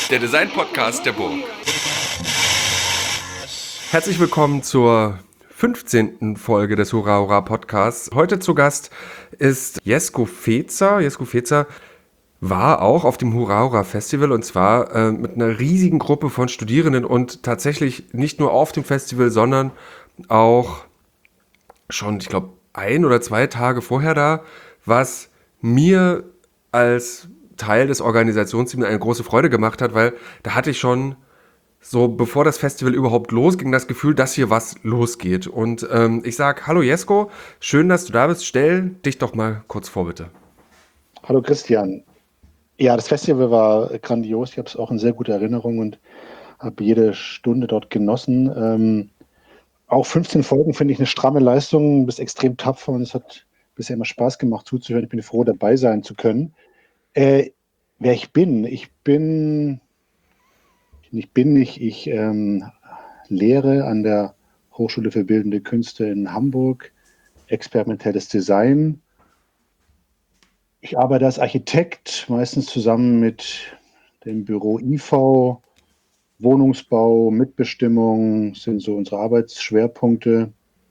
der Design-Podcast der Burg. Herzlich willkommen zur 15. Folge des Hurra Hurra Podcasts. Heute zu Gast ist Jesko Fezer. Jesko Fezer war auch auf dem Hurra Hurra Festival und zwar mit einer riesigen Gruppe von Studierenden und tatsächlich nicht nur auf dem Festival, sondern auch schon, ich glaube, 1 oder 2 Tage vorher da, was mir als Teil des Organisationsteams eine große Freude gemacht hat, weil da hatte ich schon so, bevor das Festival überhaupt losging, das Gefühl, dass hier was losgeht. Und ich sag, hallo Jesko, schön, dass du da bist. Stell dich doch mal kurz vor, bitte. Hallo Christian. Ja, das Festival war grandios. Ich habe es auch in sehr guter Erinnerung und habe jede Stunde dort genossen. Auch 15 Folgen finde ich eine stramme Leistung. Du bist extrem tapfer und es hat bisher immer Spaß gemacht zuzuhören. Ich bin froh, dabei sein zu können. Äh, Wer ich bin? Ich lehre an der Hochschule für Bildende Künste in Hamburg experimentelles Design. Ich arbeite als Architekt, meistens zusammen mit dem Büro IV. Wohnungsbau, Mitbestimmung sind so unsere Arbeitsschwerpunkte.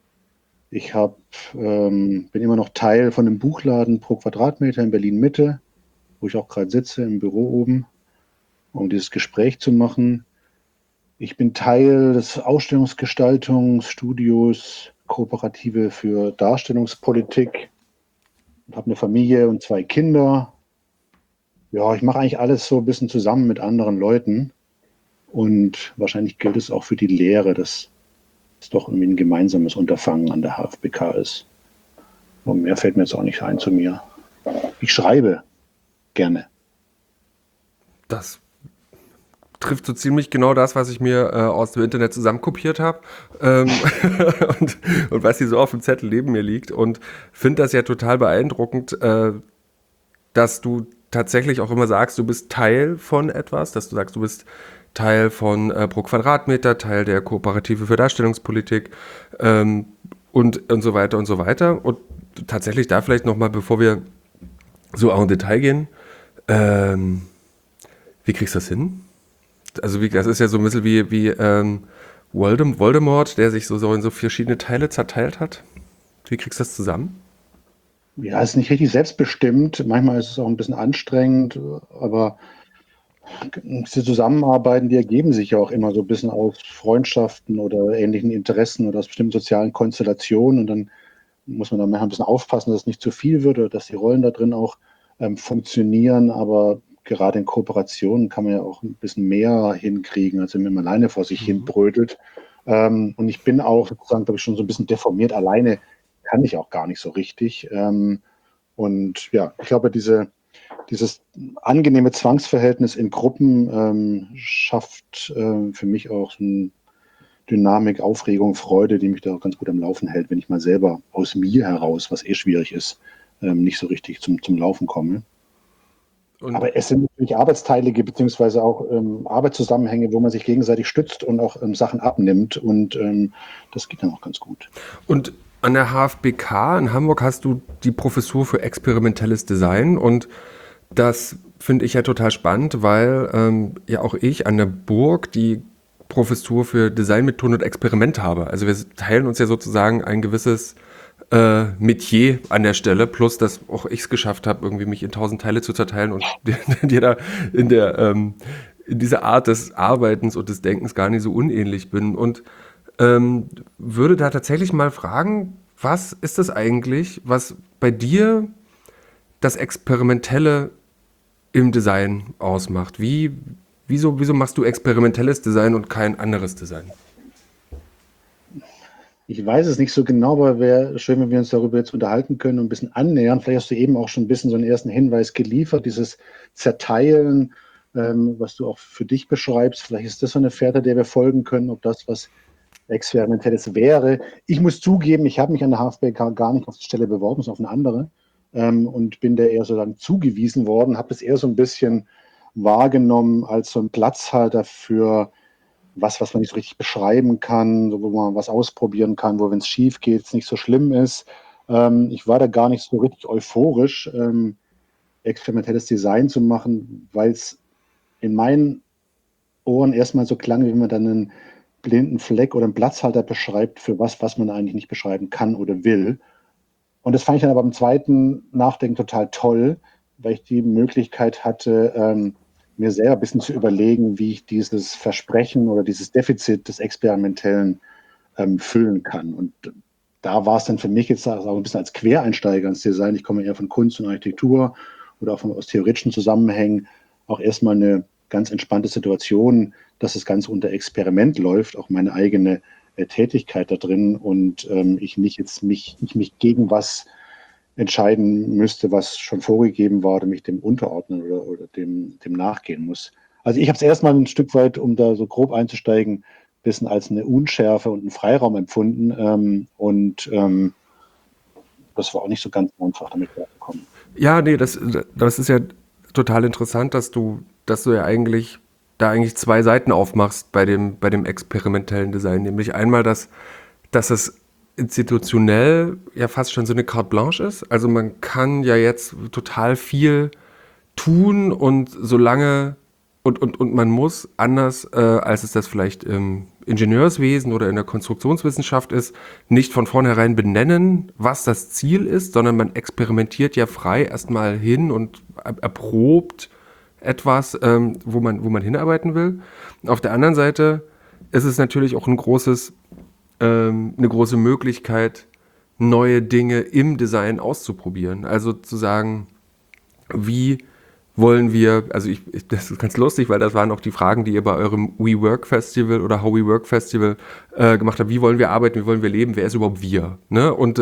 Bin immer noch Teil von einem Buchladen pro Quadratmeter in Berlin-Mitte, wo ich auch gerade sitze, im Büro oben, um dieses Gespräch zu machen. Ich bin Teil des Ausstellungsgestaltungsstudios Kooperative für Darstellungspolitik und habe eine Familie und 2 Kinder. Ja, ich mache eigentlich alles so ein bisschen zusammen mit anderen Leuten. Und wahrscheinlich gilt es auch für die Lehre, dass es doch irgendwie ein gemeinsames Unterfangen an der HFBK ist. Und mehr fällt mir jetzt auch nicht ein zu mir. Ich schreibe gerne. Das trifft so ziemlich genau das, was ich mir aus dem Internet zusammenkopiert habe und was hier so auf dem Zettel neben mir liegt. Und finde das ja total beeindruckend, dass du tatsächlich auch immer sagst, du bist Teil von etwas, dass du sagst, du bist Teil von pro Quadratmeter, Teil der Kooperative für Darstellungspolitik und so weiter und so weiter. Und tatsächlich da vielleicht nochmal, bevor wir so auch in Detail gehen, wie kriegst du das hin? Also das ist ja so ein bisschen wie Voldemort, der sich so in so verschiedene Teile zerteilt hat. Wie kriegst du das zusammen? Ja, es ist nicht richtig selbstbestimmt. Manchmal ist es auch ein bisschen anstrengend, aber diese Zusammenarbeiten, die ergeben sich ja auch immer so ein bisschen aus Freundschaften oder ähnlichen Interessen oder aus bestimmten sozialen Konstellationen. Und dann muss man da manchmal ein bisschen aufpassen, dass es nicht zu viel wird oder dass die Rollen da drin auch funktionieren. Aber gerade in Kooperationen kann man ja auch ein bisschen mehr hinkriegen, als wenn man alleine vor sich hin brödelt. Und ich bin auch sozusagen, glaube ich, schon so ein bisschen deformiert. Alleine kann ich auch gar nicht so richtig. Und ja, ich glaube, dieses angenehme Zwangsverhältnis in Gruppen schafft für mich auch so eine Dynamik, Aufregung, Freude, die mich da auch ganz gut am Laufen hält, wenn ich mal selber aus mir heraus, was schwierig ist, nicht so richtig zum Laufen komme. Und Aber es sind natürlich arbeitsteilige beziehungsweise auch Arbeitszusammenhänge, wo man sich gegenseitig stützt und auch Sachen abnimmt und das geht dann auch ganz gut. Und an der HFBK in Hamburg hast du die Professur für experimentelles Design und das finde ich ja total spannend, weil ja auch ich an der Burg die Professur für Designmethoden und Experiment habe. Also wir teilen uns ja sozusagen ein gewisses Metier an der Stelle, plus dass auch ich es geschafft habe, irgendwie mich in 1000 Teile zu zerteilen und dir da in dieser Art des Arbeitens und des Denkens gar nicht so unähnlich bin. Und würde da tatsächlich mal fragen, was ist das eigentlich, was bei dir das Experimentelle im Design ausmacht? Wieso machst du experimentelles Design und kein anderes Design? Ich weiß es nicht so genau, aber wäre schön, wenn wir uns darüber jetzt unterhalten können und ein bisschen annähern. Vielleicht hast du eben auch schon ein bisschen so einen ersten Hinweis geliefert, dieses Zerteilen, was du auch für dich beschreibst. Vielleicht ist das so eine Fährte, der wir folgen können, ob das was Experimentelles wäre. Ich muss zugeben, ich habe mich an der HFBK gar nicht auf die Stelle beworben, sondern auf eine andere und bin da eher so dann zugewiesen worden, habe das eher so ein bisschen wahrgenommen als so ein Platzhalter für was man nicht so richtig beschreiben kann, so, wo man was ausprobieren kann, wo, wenn es schief geht, es nicht so schlimm ist. Ich war da gar nicht so richtig euphorisch, experimentelles Design zu machen, weil es in meinen Ohren erstmal so klang, wie wenn man dann einen blinden Fleck oder einen Platzhalter beschreibt für was man eigentlich nicht beschreiben kann oder will. Und das fand ich dann aber beim zweiten Nachdenken total toll, weil ich die Möglichkeit hatte, mir selber ein bisschen zu überlegen, wie ich dieses Versprechen oder dieses Defizit des Experimentellen füllen kann. Und da war es dann für mich jetzt auch ein bisschen als Quereinsteiger ins Design. Ich komme eher von Kunst und Architektur oder auch aus theoretischen Zusammenhängen, auch erstmal eine ganz entspannte Situation, dass das Ganze unter Experiment läuft, auch meine eigene Tätigkeit da drin und ich nicht jetzt mich gegen was entscheiden müsste, was schon vorgegeben war, oder mich dem unterordnen oder dem nachgehen muss. Also ich habe es erstmal ein Stück weit, um da so grob einzusteigen, ein bisschen als eine Unschärfe und einen Freiraum empfunden. Das war auch nicht so ganz einfach, damit klarzukommen. Ja, nee, das ist ja total interessant, dass du ja eigentlich zwei Seiten aufmachst bei dem experimentellen Design. Nämlich einmal, dass es institutionell ja fast schon so eine Carte Blanche ist. Also man kann ja jetzt total viel tun und solange und man muss anders, als es das vielleicht im Ingenieurswesen oder in der Konstruktionswissenschaft ist, nicht von vornherein benennen, was das Ziel ist, sondern man experimentiert ja frei erstmal hin und erprobt etwas, wo man hinarbeiten will. Auf der anderen Seite ist es natürlich auch eine große Möglichkeit, neue Dinge im Design auszuprobieren. Also zu sagen, wie wollen wir, das ist ganz lustig, weil das waren auch die Fragen, die ihr bei eurem WeWork Festival oder How We Work Festival gemacht habt. Wie wollen wir arbeiten, wie wollen wir leben, wer ist überhaupt wir? Ne? Und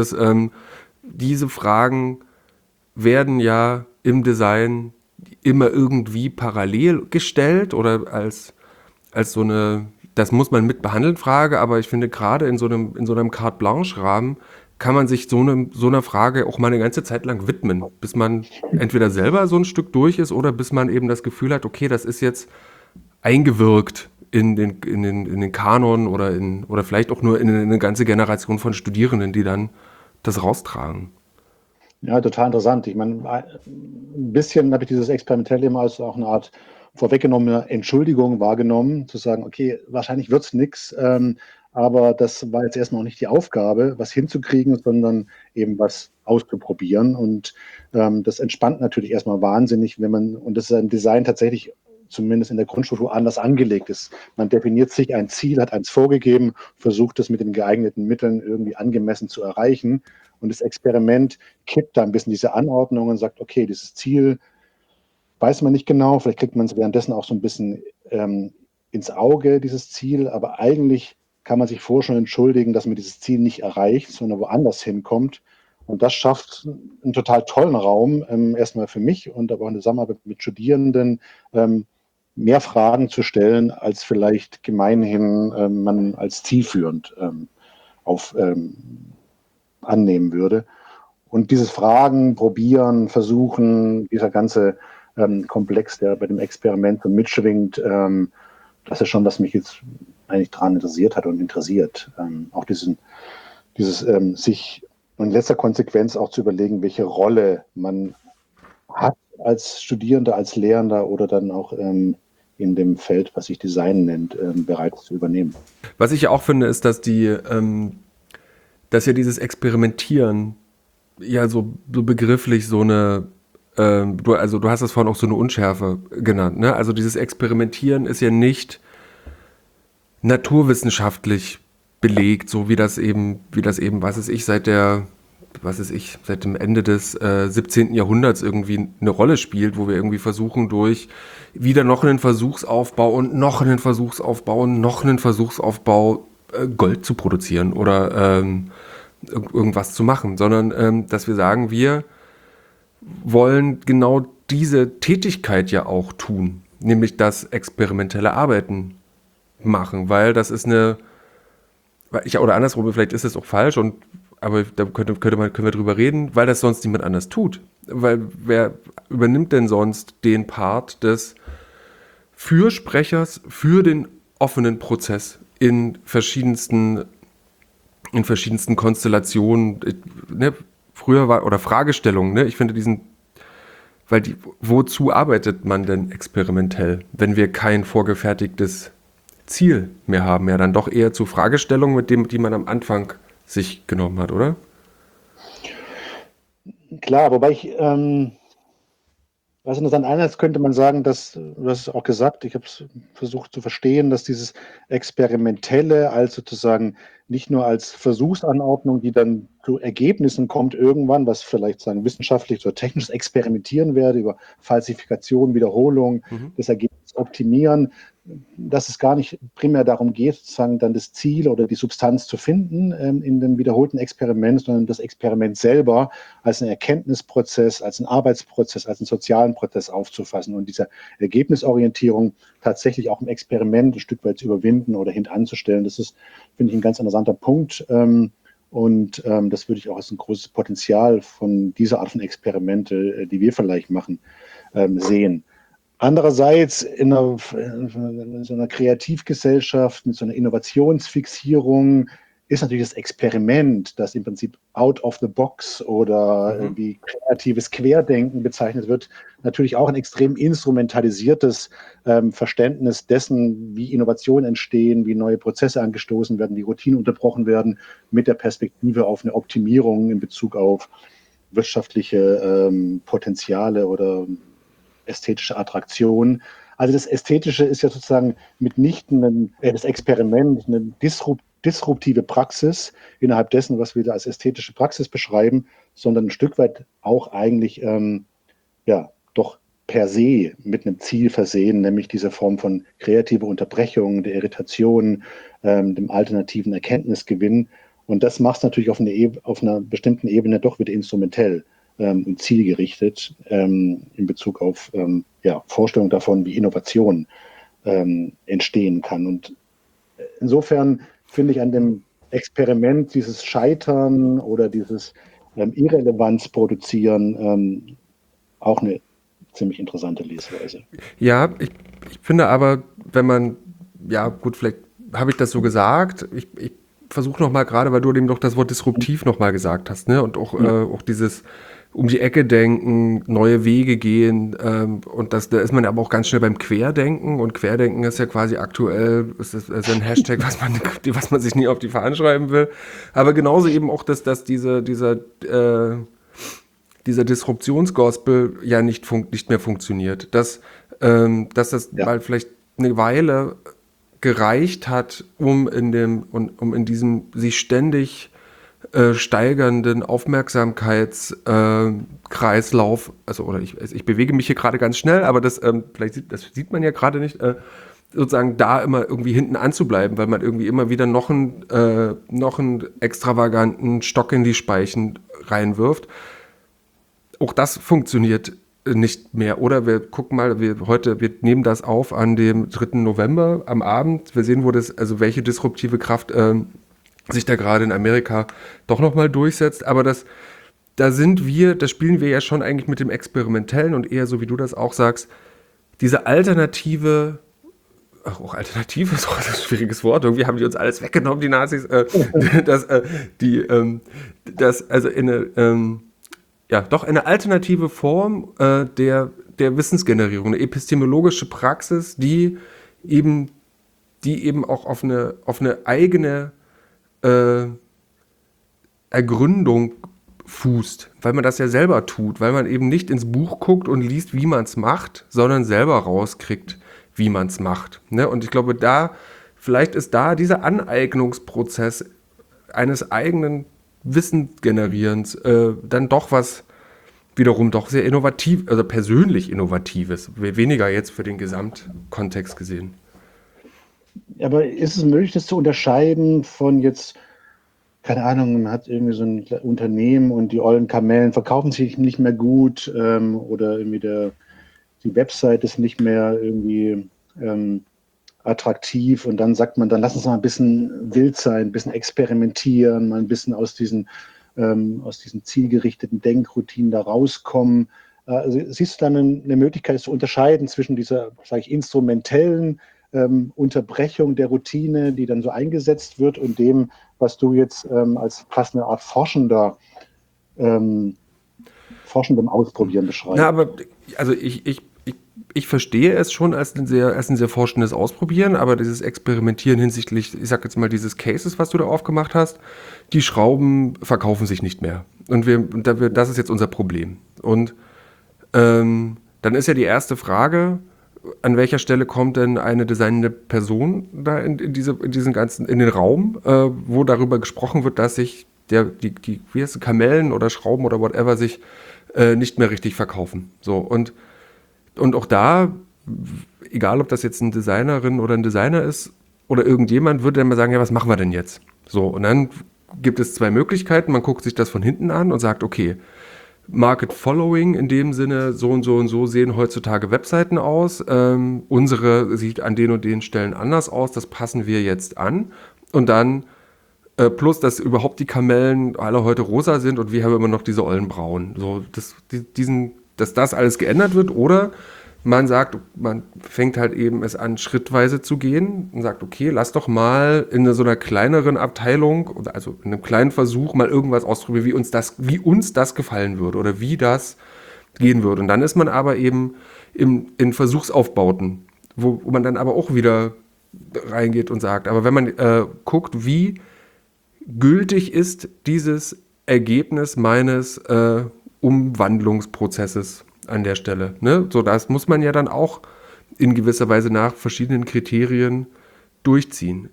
diese Fragen werden ja im Design immer irgendwie parallel gestellt oder als so eine, das muss man mit behandeln, Frage, aber ich finde gerade in so einem Carte Blanche-Rahmen kann man sich so einer Frage auch mal eine ganze Zeit lang widmen, bis man entweder selber so ein Stück durch ist oder bis man eben das Gefühl hat, okay, das ist jetzt eingewirkt in den Kanon oder vielleicht auch nur in eine ganze Generation von Studierenden, die dann das raustragen. Ja, total interessant. Ich meine, ein bisschen habe ich dieses Experimentelle immer als auch eine Art vorweggenommene Entschuldigung wahrgenommen, zu sagen, okay, wahrscheinlich wird es nichts, aber das war jetzt erstmal auch nicht die Aufgabe, was hinzukriegen, sondern eben was auszuprobieren. Und das entspannt natürlich erstmal wahnsinnig, wenn man, und das ist ein Design tatsächlich zumindest in der Grundstruktur anders angelegt ist. Man definiert sich ein Ziel, hat eins vorgegeben, versucht es mit den geeigneten Mitteln irgendwie angemessen zu erreichen. Und das Experiment kippt da ein bisschen diese Anordnung und sagt, okay, dieses Ziel weiß man nicht genau, vielleicht kriegt man es währenddessen auch so ein bisschen ins Auge, dieses Ziel, aber eigentlich kann man sich vorher schon entschuldigen, dass man dieses Ziel nicht erreicht, sondern woanders hinkommt. Und das schafft einen total tollen Raum, erstmal für mich und aber auch in der Zusammenarbeit mit Studierenden, mehr Fragen zu stellen, als vielleicht gemeinhin man als zielführend auf, annehmen würde. Und dieses Fragen, Probieren, Versuchen, dieser ganze Komplex, der bei dem Experiment so mitschwingt, das ist schon, was mich jetzt eigentlich daran interessiert hat und interessiert. Auch dieses sich in letzter Konsequenz auch zu überlegen, welche Rolle man hat als Studierender, als Lehrender oder dann auch in dem Feld, was sich Design nennt, bereits zu übernehmen. Was ich auch finde, ist, dass ja dieses Experimentieren ja so begrifflich so eine, du hast das vorhin auch so eine Unschärfe genannt, ne? Also dieses Experimentieren ist ja nicht naturwissenschaftlich belegt, so wie das eben, seit dem Ende des 17. Jahrhunderts irgendwie eine Rolle spielt, wo wir irgendwie versuchen, durch wieder noch einen Versuchsaufbau und noch einen Versuchsaufbau und noch einen Versuchsaufbau Gold zu produzieren oder irgendwas zu machen, sondern dass wir sagen, wir wollen genau diese Tätigkeit ja auch tun, nämlich das experimentelle Arbeiten machen, weil das ist oder andersrum, vielleicht ist es auch falsch aber da können wir drüber reden, weil das sonst niemand anders tut. Weil wer übernimmt denn sonst den Part des Fürsprechers für den offenen Prozess in verschiedensten Konstellationen, ne? Früher war, oder Fragestellungen, ne? Ich finde Weil wozu arbeitet man denn experimentell, wenn wir kein vorgefertigtes Ziel mehr haben? Ja, dann doch eher zu Fragestellungen, die man am Anfang sich genommen hat, oder? Klar, wobei was interessant, einerseits könnte man sagen, dass, du hast es auch gesagt, ich habe es versucht zu verstehen, dass dieses Experimentelle als sozusagen nicht nur als Versuchsanordnung, die dann zu Ergebnissen kommt irgendwann, was vielleicht sagen wissenschaftlich oder technisches Experimentieren werde, über Falsifikation, Wiederholung, Mhm. das Ergebnis optimieren, dass es gar nicht primär darum geht, sozusagen dann das Ziel oder die Substanz zu finden in dem wiederholten Experiment, sondern das Experiment selber als einen Erkenntnisprozess, als einen Arbeitsprozess, als einen sozialen Prozess aufzufassen und diese Ergebnisorientierung tatsächlich auch im Experiment ein Stück weit zu überwinden oder hintanzustellen. Das ist, finde ich, ein ganz interessanter Punkt. Das würde ich auch als ein großes Potenzial von dieser Art von Experimente, die wir vielleicht machen, sehen. Andererseits in so einer Kreativgesellschaft mit so einer Innovationsfixierung ist natürlich das Experiment, das im Prinzip out of the box oder Mhm. wie kreatives Querdenken bezeichnet wird, natürlich auch ein extrem instrumentalisiertes Verständnis dessen, wie Innovationen entstehen, wie neue Prozesse angestoßen werden, wie Routinen unterbrochen werden, mit der Perspektive auf eine Optimierung in Bezug auf wirtschaftliche Potenziale oder ästhetische Attraktion. Also das Ästhetische ist ja sozusagen mitnichten das Experiment, eine disruptive Praxis innerhalb dessen, was wir da als ästhetische Praxis beschreiben, sondern ein Stück weit auch eigentlich ja doch per se mit einem Ziel versehen, nämlich diese Form von kreativer Unterbrechung, der Irritation, dem alternativen Erkenntnisgewinn. Und das macht es natürlich auf einer bestimmten Ebene doch wieder instrumentell und zielgerichtet in Bezug auf ja, Vorstellung davon, wie Innovation entstehen kann. Und insofern finde ich an dem Experiment dieses Scheitern oder dieses Irrelevanz produzieren auch eine ziemlich interessante Lesweise. Ja, ich finde aber, wenn man, ja gut, vielleicht habe ich das so gesagt, ich versuche nochmal gerade, weil du eben doch das Wort disruptiv nochmal gesagt hast, ne? Und auch, Ja, auch dieses um die Ecke denken, neue Wege gehen und da ist man aber auch ganz schnell beim Querdenken und Querdenken ist ja quasi aktuell, ist also ein Hashtag, was man sich nie auf die Fahnen schreiben will, aber genauso eben auch, dass dieser Disruptionsgospel ja nicht mehr funktioniert. Dass das ja, mal vielleicht eine Weile gereicht hat, um in diesem sich ständig steigernden Aufmerksamkeitskreislauf, ich bewege mich hier gerade ganz schnell, aber das sieht man ja gerade nicht, sozusagen da immer irgendwie hinten anzubleiben, weil man irgendwie immer wieder noch einen extravaganten Stock in die Speichen reinwirft. Auch das funktioniert nicht mehr. Oder wir gucken mal, wir nehmen das auf an dem 3. November am Abend. Wir sehen, also welche disruptive Kraft sich da gerade in Amerika doch nochmal durchsetzt. Aber das spielen wir ja schon eigentlich mit dem Experimentellen und eher so, wie du das auch sagst, diese alternative, auch Alternative ist auch ein schwieriges Wort, irgendwie haben die uns alles weggenommen, die Nazis, das, also ja, doch eine alternative Form der Wissensgenerierung, eine epistemologische Praxis, eben, die eben auch auf eine eigene äh, Ergründung fußt, weil man das ja selber tut, weil man eben nicht ins Buch guckt und liest, wie man es macht, sondern selber rauskriegt, wie man es macht. Ne? Und ich glaube, vielleicht ist da dieser Aneignungsprozess eines eigenen Wissensgenerierens dann doch was wiederum doch sehr innovativ, also persönlich innovatives, weniger jetzt für den Gesamtkontext gesehen. aber ist es möglich, das zu unterscheiden von jetzt, keine Ahnung, man hat irgendwie so ein Unternehmen und die ollen Kamellen verkaufen sich nicht mehr gut oder irgendwie die Website ist nicht mehr irgendwie attraktiv und dann sagt man, dann lass uns mal ein bisschen wild sein, ein bisschen experimentieren, mal ein bisschen aus diesen zielgerichteten Denkroutinen da rauskommen. Also siehst du dann eine Möglichkeit, es zu unterscheiden zwischen dieser, sage ich, instrumentellen Unterbrechung der Routine, die dann so eingesetzt wird, und dem, was du jetzt als fast eine Art ähm, forschendem Ausprobieren Na, beschreibst? aber also ich verstehe es schon als ein sehr forschendes Ausprobieren, aber dieses Experimentieren hinsichtlich, ich sag jetzt mal, dieses Cases, was du da aufgemacht hast, die Schrauben verkaufen sich nicht mehr. Das ist jetzt unser Problem. Und dann ist ja die erste Frage, an welcher Stelle kommt denn eine designende Person da in diesen ganzen, in den Raum, wo darüber gesprochen wird, dass sich wie heißt es, Kamellen oder Schrauben oder whatever sich nicht mehr richtig verkaufen. So, und auch da, egal ob das jetzt eine Designerin oder ein Designer ist oder irgendjemand, würde dann mal sagen, ja, was machen wir denn jetzt? So, und dann gibt es zwei Möglichkeiten. Man guckt sich das von hinten an und sagt, okay, Market Following in dem Sinne, so und so und so sehen heutzutage Webseiten aus. Unsere sieht an den und den Stellen anders aus, das passen wir jetzt an. Und dann plus, dass überhaupt die Kamellen alle heute rosa sind und wir haben immer noch diese ollen Braun. So, dass das alles geändert wird, oder man sagt, man fängt halt eben es an, schrittweise zu gehen und sagt, okay, lass doch mal in so einer kleineren Abteilung, also in einem kleinen Versuch mal irgendwas ausprobieren, wie uns das gefallen würde oder wie das gehen würde. Und dann ist man aber eben in Versuchsaufbauten, wo man dann aber auch wieder reingeht und sagt, aber wenn man guckt, wie gültig ist dieses Ergebnis meines Umwandlungsprozesses an der Stelle. Ne? So, das muss man ja dann auch in gewisser Weise nach verschiedenen Kriterien durchziehen.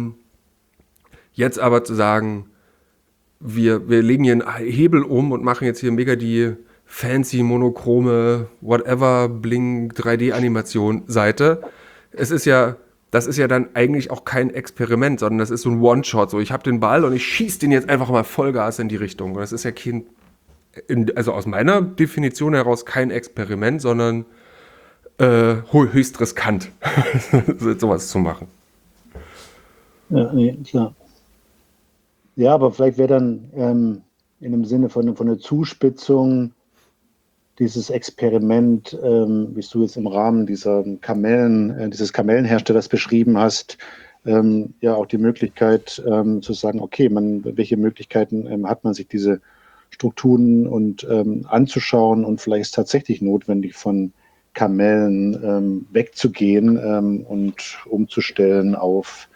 Jetzt aber zu sagen, wir legen hier einen Hebel um und machen jetzt hier mega die fancy, monochrome, whatever, Bling, 3D-Animation-Seite. Das ist ja dann eigentlich auch kein Experiment, sondern das ist so ein One-Shot. So, ich habe den Ball und ich schieße den jetzt einfach mal Vollgas in die Richtung. Und das ist ja also aus meiner Definition heraus kein Experiment, sondern höchst riskant, sowas zu machen. Ja, nee, klar. Ja, aber vielleicht wäre dann in dem Sinne von der Zuspitzung dieses Experiment, wie du jetzt im Rahmen dieses Kamellenherstellers beschrieben hast, ja auch die Möglichkeit zu sagen, okay, welche Möglichkeiten hat man, sich diese Strukturen und anzuschauen, und vielleicht ist es tatsächlich notwendig, von Kamellen wegzugehen und umzustellen auf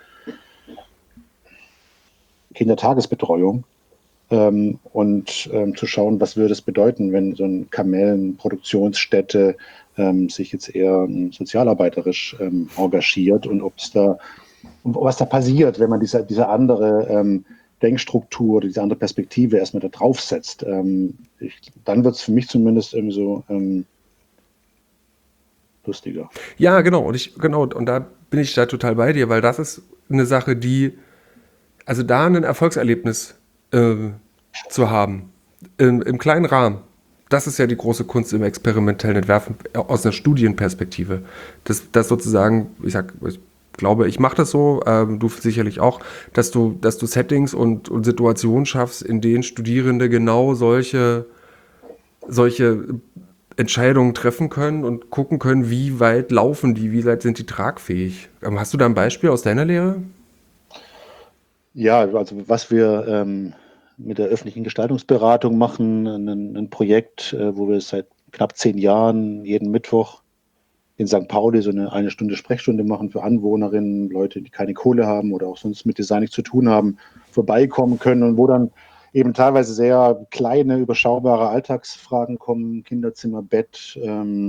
Kindertagesbetreuung. Und zu schauen, was würde es bedeuten, wenn so eine Kamellenproduktionsstätte sich jetzt eher sozialarbeiterisch engagiert, und was da passiert, wenn man diese andere Denkstruktur, diese andere Perspektive erstmal da draufsetzt. Dann wird es für mich zumindest irgendwie so lustiger. Ja, genau. Und da bin ich da total bei dir, weil das ist eine Sache, also da ein Erfolgserlebnis zu haben, im kleinen Rahmen, das ist ja die große Kunst im experimentellen Entwerfen aus einer Studienperspektive. Das sozusagen, ich glaube, ich mache das so, du sicherlich auch, dass du Settings und Situationen schaffst, in denen Studierende genau solche Entscheidungen treffen können und gucken können, wie weit laufen die, wie weit sind die tragfähig. Hast du da ein Beispiel aus deiner Lehre? Ja, also was wir mit der öffentlichen Gestaltungsberatung machen, ein Projekt, wo wir seit knapp 10 Jahren jeden Mittwoch in St. Pauli so eine Stunde Sprechstunde machen für Anwohnerinnen, Leute, die keine Kohle haben oder auch sonst mit Design nichts zu tun haben, vorbeikommen können, und wo dann eben teilweise sehr kleine, überschaubare Alltagsfragen kommen: Kinderzimmer, Bett,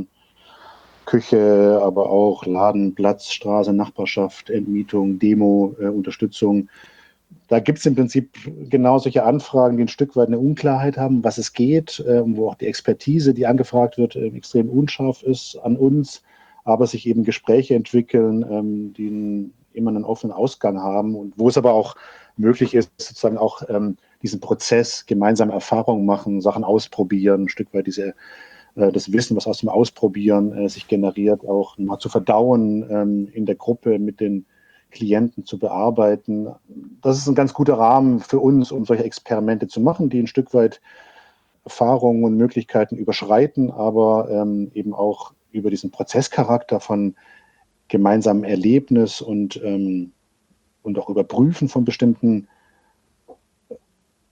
Küche, aber auch Laden, Platz, Straße, Nachbarschaft, Entmietung, Demo, Unterstützung. Da gibt es im Prinzip genau solche Anfragen, die ein Stück weit eine Unklarheit haben, was es geht, wo auch die Expertise, die angefragt wird, extrem unscharf ist an uns, aber sich eben Gespräche entwickeln, die immer einen offenen Ausgang haben, und wo es aber auch möglich ist, sozusagen auch diesen Prozess, gemeinsam Erfahrungen machen, Sachen ausprobieren, ein Stück weit das Wissen, was aus dem Ausprobieren sich generiert, auch mal zu verdauen, in der Gruppe mit den Klienten zu bearbeiten. Das ist ein ganz guter Rahmen für uns, um solche Experimente zu machen, die ein Stück weit Erfahrungen und Möglichkeiten überschreiten, aber eben auch über diesen Prozesscharakter von gemeinsamem Erlebnis und auch Überprüfen von bestimmten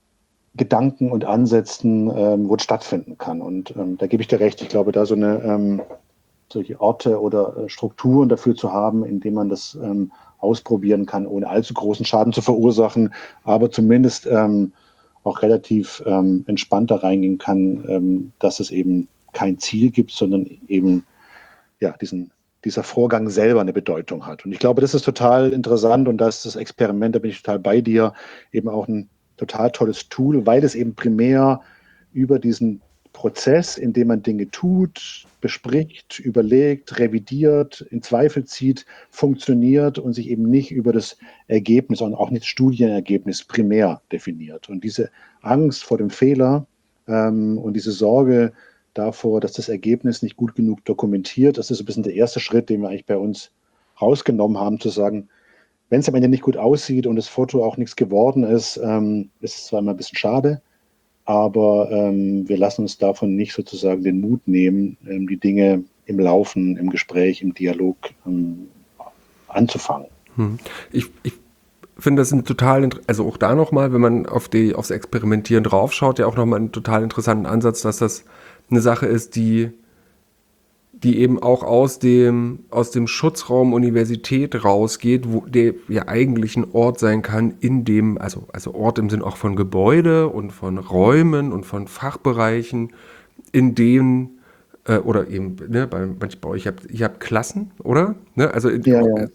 Gedanken und Ansätzen, wo es stattfinden kann. Und da gebe ich dir recht. Ich glaube, da solche Orte oder Strukturen dafür zu haben, in denen man das ausprobieren kann, ohne allzu großen Schaden zu verursachen, aber zumindest auch relativ entspannt da reingehen kann, dass es eben kein Ziel gibt, sondern eben ja, dieser Vorgang selber eine Bedeutung hat. Und ich glaube, das ist total interessant und das ist das Experiment, da bin ich total bei dir, eben auch ein total tolles Tool, weil es eben primär über diesen Prozess, in dem man Dinge tut, bespricht, überlegt, revidiert, in Zweifel zieht, funktioniert und sich eben nicht über das Ergebnis und auch nicht das Studienergebnis primär definiert. Und diese Angst vor dem Fehler und diese Sorge davor, dass das Ergebnis nicht gut genug dokumentiert, das ist ein bisschen der erste Schritt, den wir eigentlich bei uns rausgenommen haben, zu sagen, wenn es am Ende nicht gut aussieht und das Foto auch nichts geworden ist, ist es zwar immer ein bisschen schade, aber wir lassen uns davon nicht sozusagen den Mut nehmen, die Dinge im Laufen, im Gespräch, im Dialog anzufangen. Ich finde das ein total, also auch da nochmal, wenn man aufs Experimentieren draufschaut, ja auch nochmal einen total interessanten Ansatz, dass das eine Sache ist, die eben auch aus dem Schutzraum Universität rausgeht, wo der ja eigentlich ein Ort sein kann, in dem, also Ort im Sinn auch von Gebäude und von Räumen und von Fachbereichen, in denen, oder eben, ne, bei euch, ihr habt Klassen, oder? Ne? Also Ja, ja.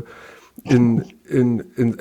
in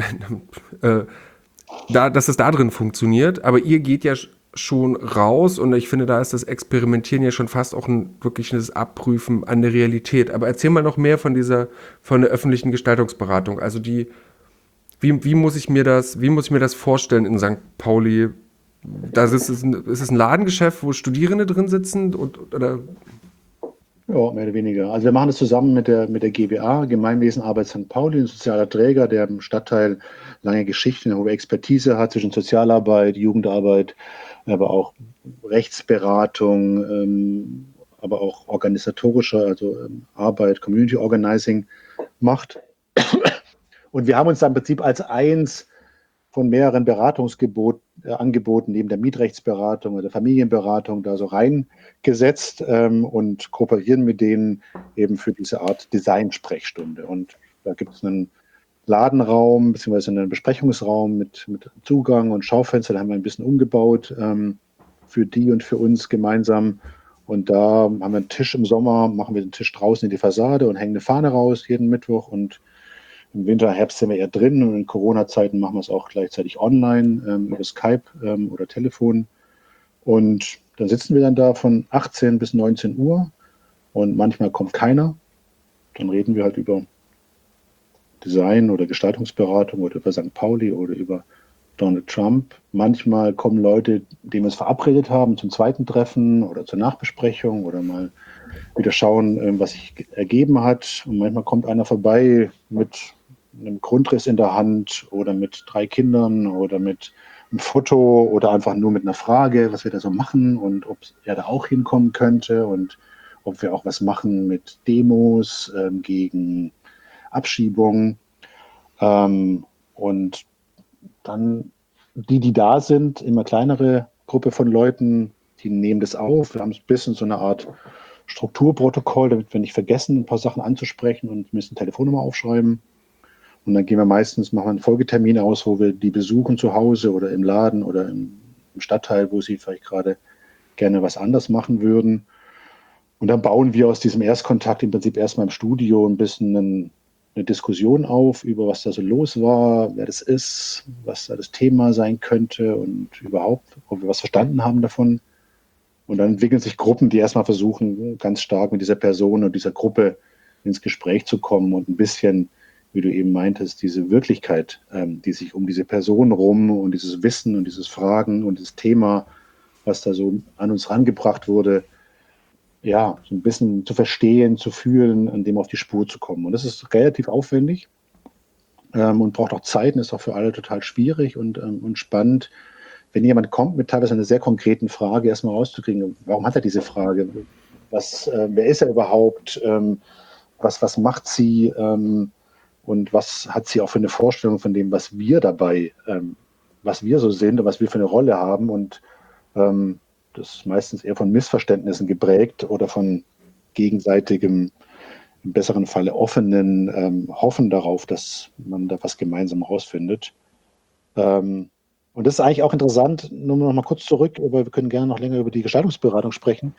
dass es da drin funktioniert, aber ihr geht ja schon raus und ich finde, da ist das Experimentieren ja schon fast auch ein wirkliches Abprüfen an der Realität. Aber erzähl mal noch mehr von von der öffentlichen Gestaltungsberatung. Also wie muss ich mir das vorstellen in St. Pauli? Ist es ein Ladengeschäft, wo Studierende drin sitzen oder? Ja, mehr oder weniger. Also wir machen das zusammen mit der GBA, Gemeinwesenarbeit St. Pauli, ein sozialer Träger, der im Stadtteil lange Geschichte, eine hohe Expertise hat zwischen Sozialarbeit, Jugendarbeit, aber auch Rechtsberatung, aber auch organisatorischer, also Arbeit, Community Organizing macht. Und wir haben uns da im Prinzip als eins von mehreren Beratungsangeboten neben der Mietrechtsberatung oder der Familienberatung da so reingesetzt und kooperieren mit denen eben für diese Art Design-Sprechstunde. Und da gibt es einen Ladenraum bzw. einen Besprechungsraum mit Zugang und Schaufenster, da haben wir ein bisschen umgebaut für die und für uns gemeinsam. Und da haben wir einen Tisch im Sommer, machen wir den Tisch draußen in die Fassade und hängen eine Fahne raus jeden Mittwoch und im Winter, Herbst sind wir eher drin und in Corona-Zeiten machen wir es auch gleichzeitig online über Skype oder Telefon. Und dann sitzen wir dann da von 18 bis 19 Uhr und manchmal kommt keiner. Dann reden wir halt über Design oder Gestaltungsberatung oder über St. Pauli oder über Donald Trump. Manchmal kommen Leute, die wir es verabredet haben, zum zweiten Treffen oder zur Nachbesprechung oder mal wieder schauen, was sich ergeben hat. Und manchmal kommt einer vorbei mit einem Grundriss in der Hand oder mit 3 Kindern oder mit einem Foto oder einfach nur mit einer Frage, was wir da so machen und ob er da auch hinkommen könnte und ob wir auch was machen mit Demos gegen Abschiebung. Und dann die da sind, immer kleinere Gruppe von Leuten, die nehmen das auf. Wir haben ein bisschen so eine Art Strukturprotokoll, damit wir nicht vergessen, ein paar Sachen anzusprechen und müssen Telefonnummer aufschreiben. Und dann machen wir einen Folgetermin aus, wo wir die besuchen zu Hause oder im Laden oder im Stadtteil, wo sie vielleicht gerade gerne was anders machen würden. Und dann bauen wir aus diesem Erstkontakt im Prinzip erstmal im Studio ein bisschen eine Diskussion auf über was da so los war, wer das ist, was da das Thema sein könnte und überhaupt, ob wir was verstanden haben davon. Und dann entwickeln sich Gruppen, die erstmal versuchen, ganz stark mit dieser Person und dieser Gruppe ins Gespräch zu kommen und ein bisschen, wie du eben meintest, diese Wirklichkeit, die sich um diese Person rum und dieses Wissen und dieses Fragen und das Thema, was da so an uns rangebracht wurde, ja, so ein bisschen zu verstehen, zu fühlen, an dem auf die Spur zu kommen. Und das ist relativ aufwendig und braucht auch Zeit und ist auch für alle total schwierig und spannend. Wenn jemand kommt mit teilweise einer sehr konkreten Frage, erstmal rauszukriegen, warum hat er diese Frage? Wer ist er überhaupt? Was macht sie? Und was hat sie auch für eine Vorstellung von dem, was wir dabei was wir so sind und was wir für eine Rolle haben. Und das ist meistens eher von Missverständnissen geprägt oder von gegenseitigem, im besseren Falle offenen Hoffen darauf, dass man da was gemeinsam rausfindet. Und das ist eigentlich auch interessant, nur noch mal kurz zurück, aber wir können gerne noch länger über die Gestaltungsberatung sprechen,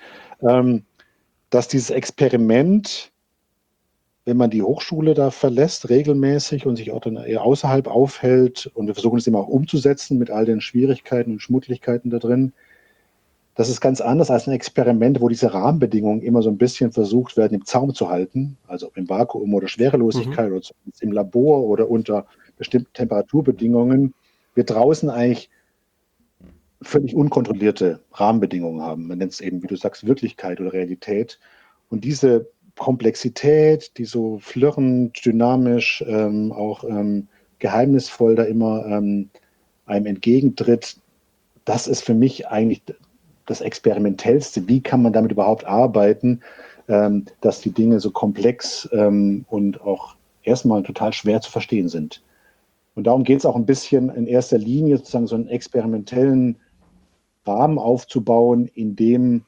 dass dieses Experiment, wenn man die Hochschule da verlässt, regelmäßig und sich auch dann eher außerhalb aufhält, und wir versuchen es immer auch umzusetzen mit all den Schwierigkeiten und Schmuddligkeiten da drin, das ist ganz anders als ein Experiment, wo diese Rahmenbedingungen immer so ein bisschen versucht werden, im Zaum zu halten, also ob im Vakuum oder Mhm. Schwerelosigkeit oder im Labor oder unter bestimmten Temperaturbedingungen, wir draußen eigentlich völlig unkontrollierte Rahmenbedingungen haben. Man nennt es eben, wie du sagst, Wirklichkeit oder Realität. Und diese Komplexität, die so flirrend, dynamisch, auch geheimnisvoll da immer einem entgegentritt, das ist für mich eigentlich das Experimentellste. Wie kann man damit überhaupt arbeiten, dass die Dinge so komplex und auch erstmal total schwer zu verstehen sind. Und darum geht es auch ein bisschen in erster Linie, sozusagen so einen experimentellen Rahmen aufzubauen, in dem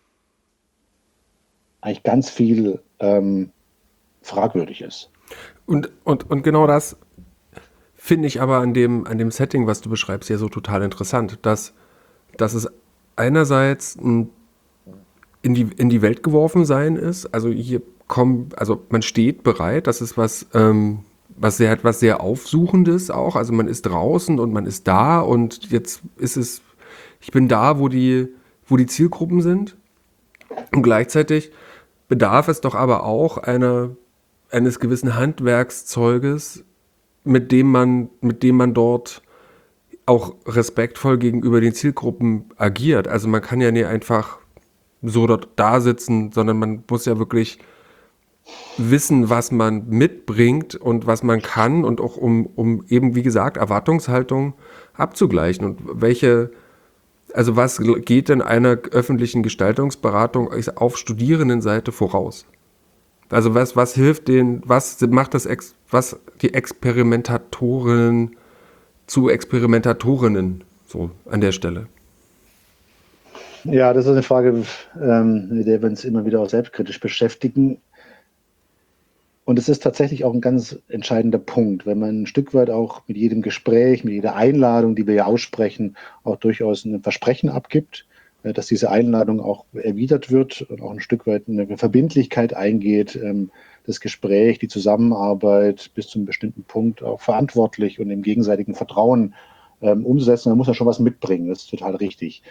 eigentlich ganz viel fragwürdig ist. Und genau das finde ich aber an dem Setting, was du beschreibst, ja so total interessant, dass es einerseits ein in die Welt geworfen sein ist. Also hier kommt, also man steht bereit, das ist was sehr Aufsuchendes auch. Also man ist draußen und man ist da und jetzt ist es, ich bin da, wo die Zielgruppen sind. Und gleichzeitig bedarf es doch aber auch eines gewissen Handwerkszeuges, mit dem man dort auch respektvoll gegenüber den Zielgruppen agiert. Also man kann ja nicht einfach so dort da sitzen, sondern man muss ja wirklich wissen, was man mitbringt und was man kann und auch um eben, wie gesagt, Erwartungshaltung abzugleichen und also was geht denn einer öffentlichen Gestaltungsberatung auf Studierendenseite voraus? Also was hilft denen, was macht was die Experimentatorinnen zu Experimentatorinnen so an der Stelle? Ja, das ist eine Frage, mit der wir uns immer wieder auch selbstkritisch beschäftigen. Und es ist tatsächlich auch ein ganz entscheidender Punkt, wenn man ein Stück weit auch mit jedem Gespräch, mit jeder Einladung, die wir ja aussprechen, auch durchaus ein Versprechen abgibt, dass diese Einladung auch erwidert wird und auch ein Stück weit eine Verbindlichkeit eingeht, das Gespräch, die Zusammenarbeit bis zu einem bestimmten Punkt auch verantwortlich und im gegenseitigen Vertrauen umzusetzen. Da muss man schon was mitbringen, das ist total richtig.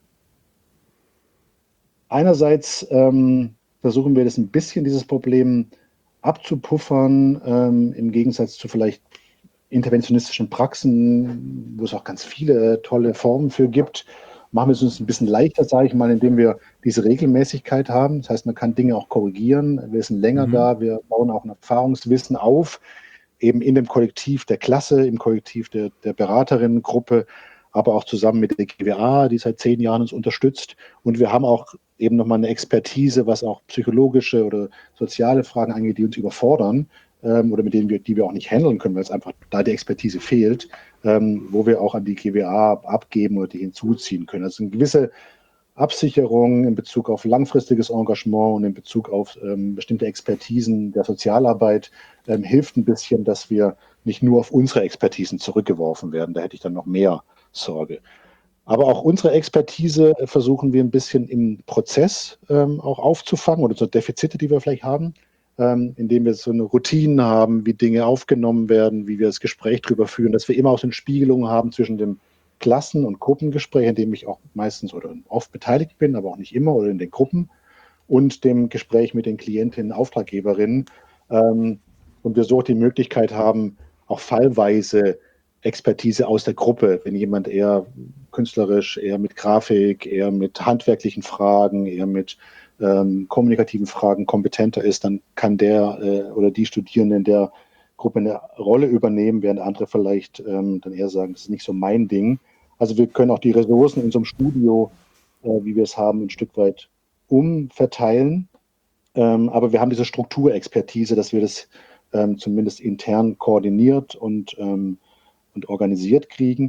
Einerseits versuchen wir das ein bisschen, dieses Problem abzupuffern, im Gegensatz zu vielleicht interventionistischen Praxen, wo es auch ganz viele tolle Formen für gibt. Machen wir es uns ein bisschen leichter, sage ich mal, indem wir diese Regelmäßigkeit haben. Das heißt, man kann Dinge auch korrigieren. Wir sind länger Mhm. da, wir bauen auch ein Erfahrungswissen auf, eben in dem Kollektiv der Klasse, im Kollektiv der Beraterinnengruppe, aber auch zusammen mit der GWA, die seit 10 Jahren uns unterstützt. Und wir haben auch eben nochmal eine Expertise, was auch psychologische oder soziale Fragen angeht, die uns überfordern oder mit denen die wir auch nicht handeln können, weil es einfach da die Expertise fehlt, wo wir auch an die GWA abgeben oder die hinzuziehen können. Also eine gewisse Absicherung in Bezug auf langfristiges Engagement und in Bezug auf bestimmte Expertisen der Sozialarbeit hilft ein bisschen, dass wir nicht nur auf unsere Expertisen zurückgeworfen werden. Da hätte ich dann noch mehr Sorge. Aber auch unsere Expertise versuchen wir ein bisschen im Prozess auch aufzufangen oder so Defizite, die wir vielleicht haben, indem wir so eine Routine haben, wie Dinge aufgenommen werden, wie wir das Gespräch darüber führen, dass wir immer auch so eine Spiegelung haben zwischen dem Klassen- und Gruppengespräch, in dem ich auch meistens oder oft beteiligt bin, aber auch nicht immer oder in den Gruppen und dem Gespräch mit den Klientinnen, Auftraggeberinnen. Ähm, und wir so die Möglichkeit haben, auch fallweise Expertise aus der Gruppe, wenn jemand eher künstlerisch, eher mit Grafik, eher mit handwerklichen Fragen, eher mit kommunikativen Fragen kompetenter ist, dann kann der oder die Studierenden der Gruppe eine Rolle übernehmen, während andere vielleicht dann eher sagen, das ist nicht so mein Ding. Also wir können auch die Ressourcen in so einem Studio, wie wir es haben, ein Stück weit umverteilen. Aber wir haben diese Strukturexpertise, dass wir das zumindest intern koordiniert und organisiert kriegen.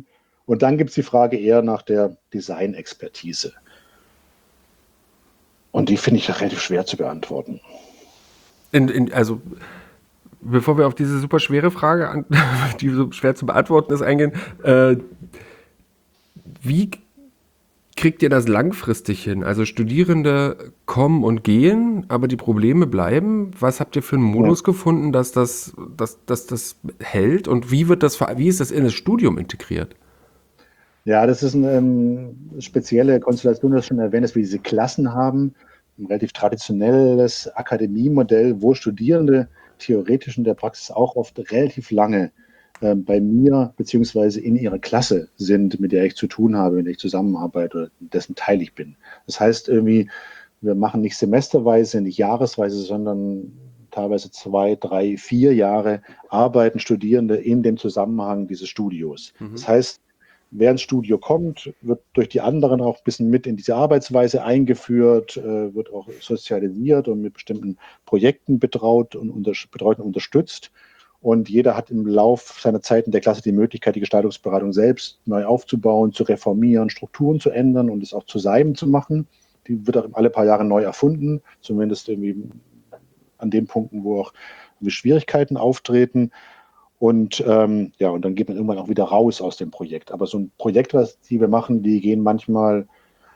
Und dann gibt es die Frage eher nach der Designexpertise. Und die finde ich relativ schwer zu beantworten. Also, bevor wir auf diese super schwere Frage, die so schwer zu beantworten ist, eingehen, wie kriegt ihr das langfristig hin? Also Studierende kommen und gehen, aber die Probleme bleiben. Was habt ihr für einen Ja. Modus gefunden, dass das hält? Und wie ist das in das Studium integriert? Ja, das ist eine spezielle Konstellation, du hast schon erwähnt, dass wir diese Klassen haben, ein relativ traditionelles Akademiemodell, wo Studierende theoretisch in der Praxis auch oft relativ lange bei mir beziehungsweise in ihrer Klasse sind, mit der ich zu tun habe, mit der ich zusammenarbeite oder dessen Teil ich bin. Das heißt irgendwie, wir machen nicht semesterweise, nicht jahresweise, sondern teilweise 2, 3, 4 Jahre arbeiten Studierende in dem Zusammenhang dieses Studios. Das heißt, wer ins Studio kommt, wird durch die anderen auch ein bisschen mit in diese Arbeitsweise eingeführt, wird auch sozialisiert und mit bestimmten Projekten betreut und unterstützt. Und jeder hat im Lauf seiner Zeit in der Klasse die Möglichkeit, die Gestaltungsberatung selbst neu aufzubauen, zu reformieren, Strukturen zu ändern und es auch zu seinem zu machen. Die wird auch alle paar Jahre neu erfunden, zumindest irgendwie an den Punkten, wo auch Schwierigkeiten auftreten. Und ja, und dann geht man irgendwann auch wieder raus aus dem Projekt. Aber so ein Projekt, die wir machen, die gehen manchmal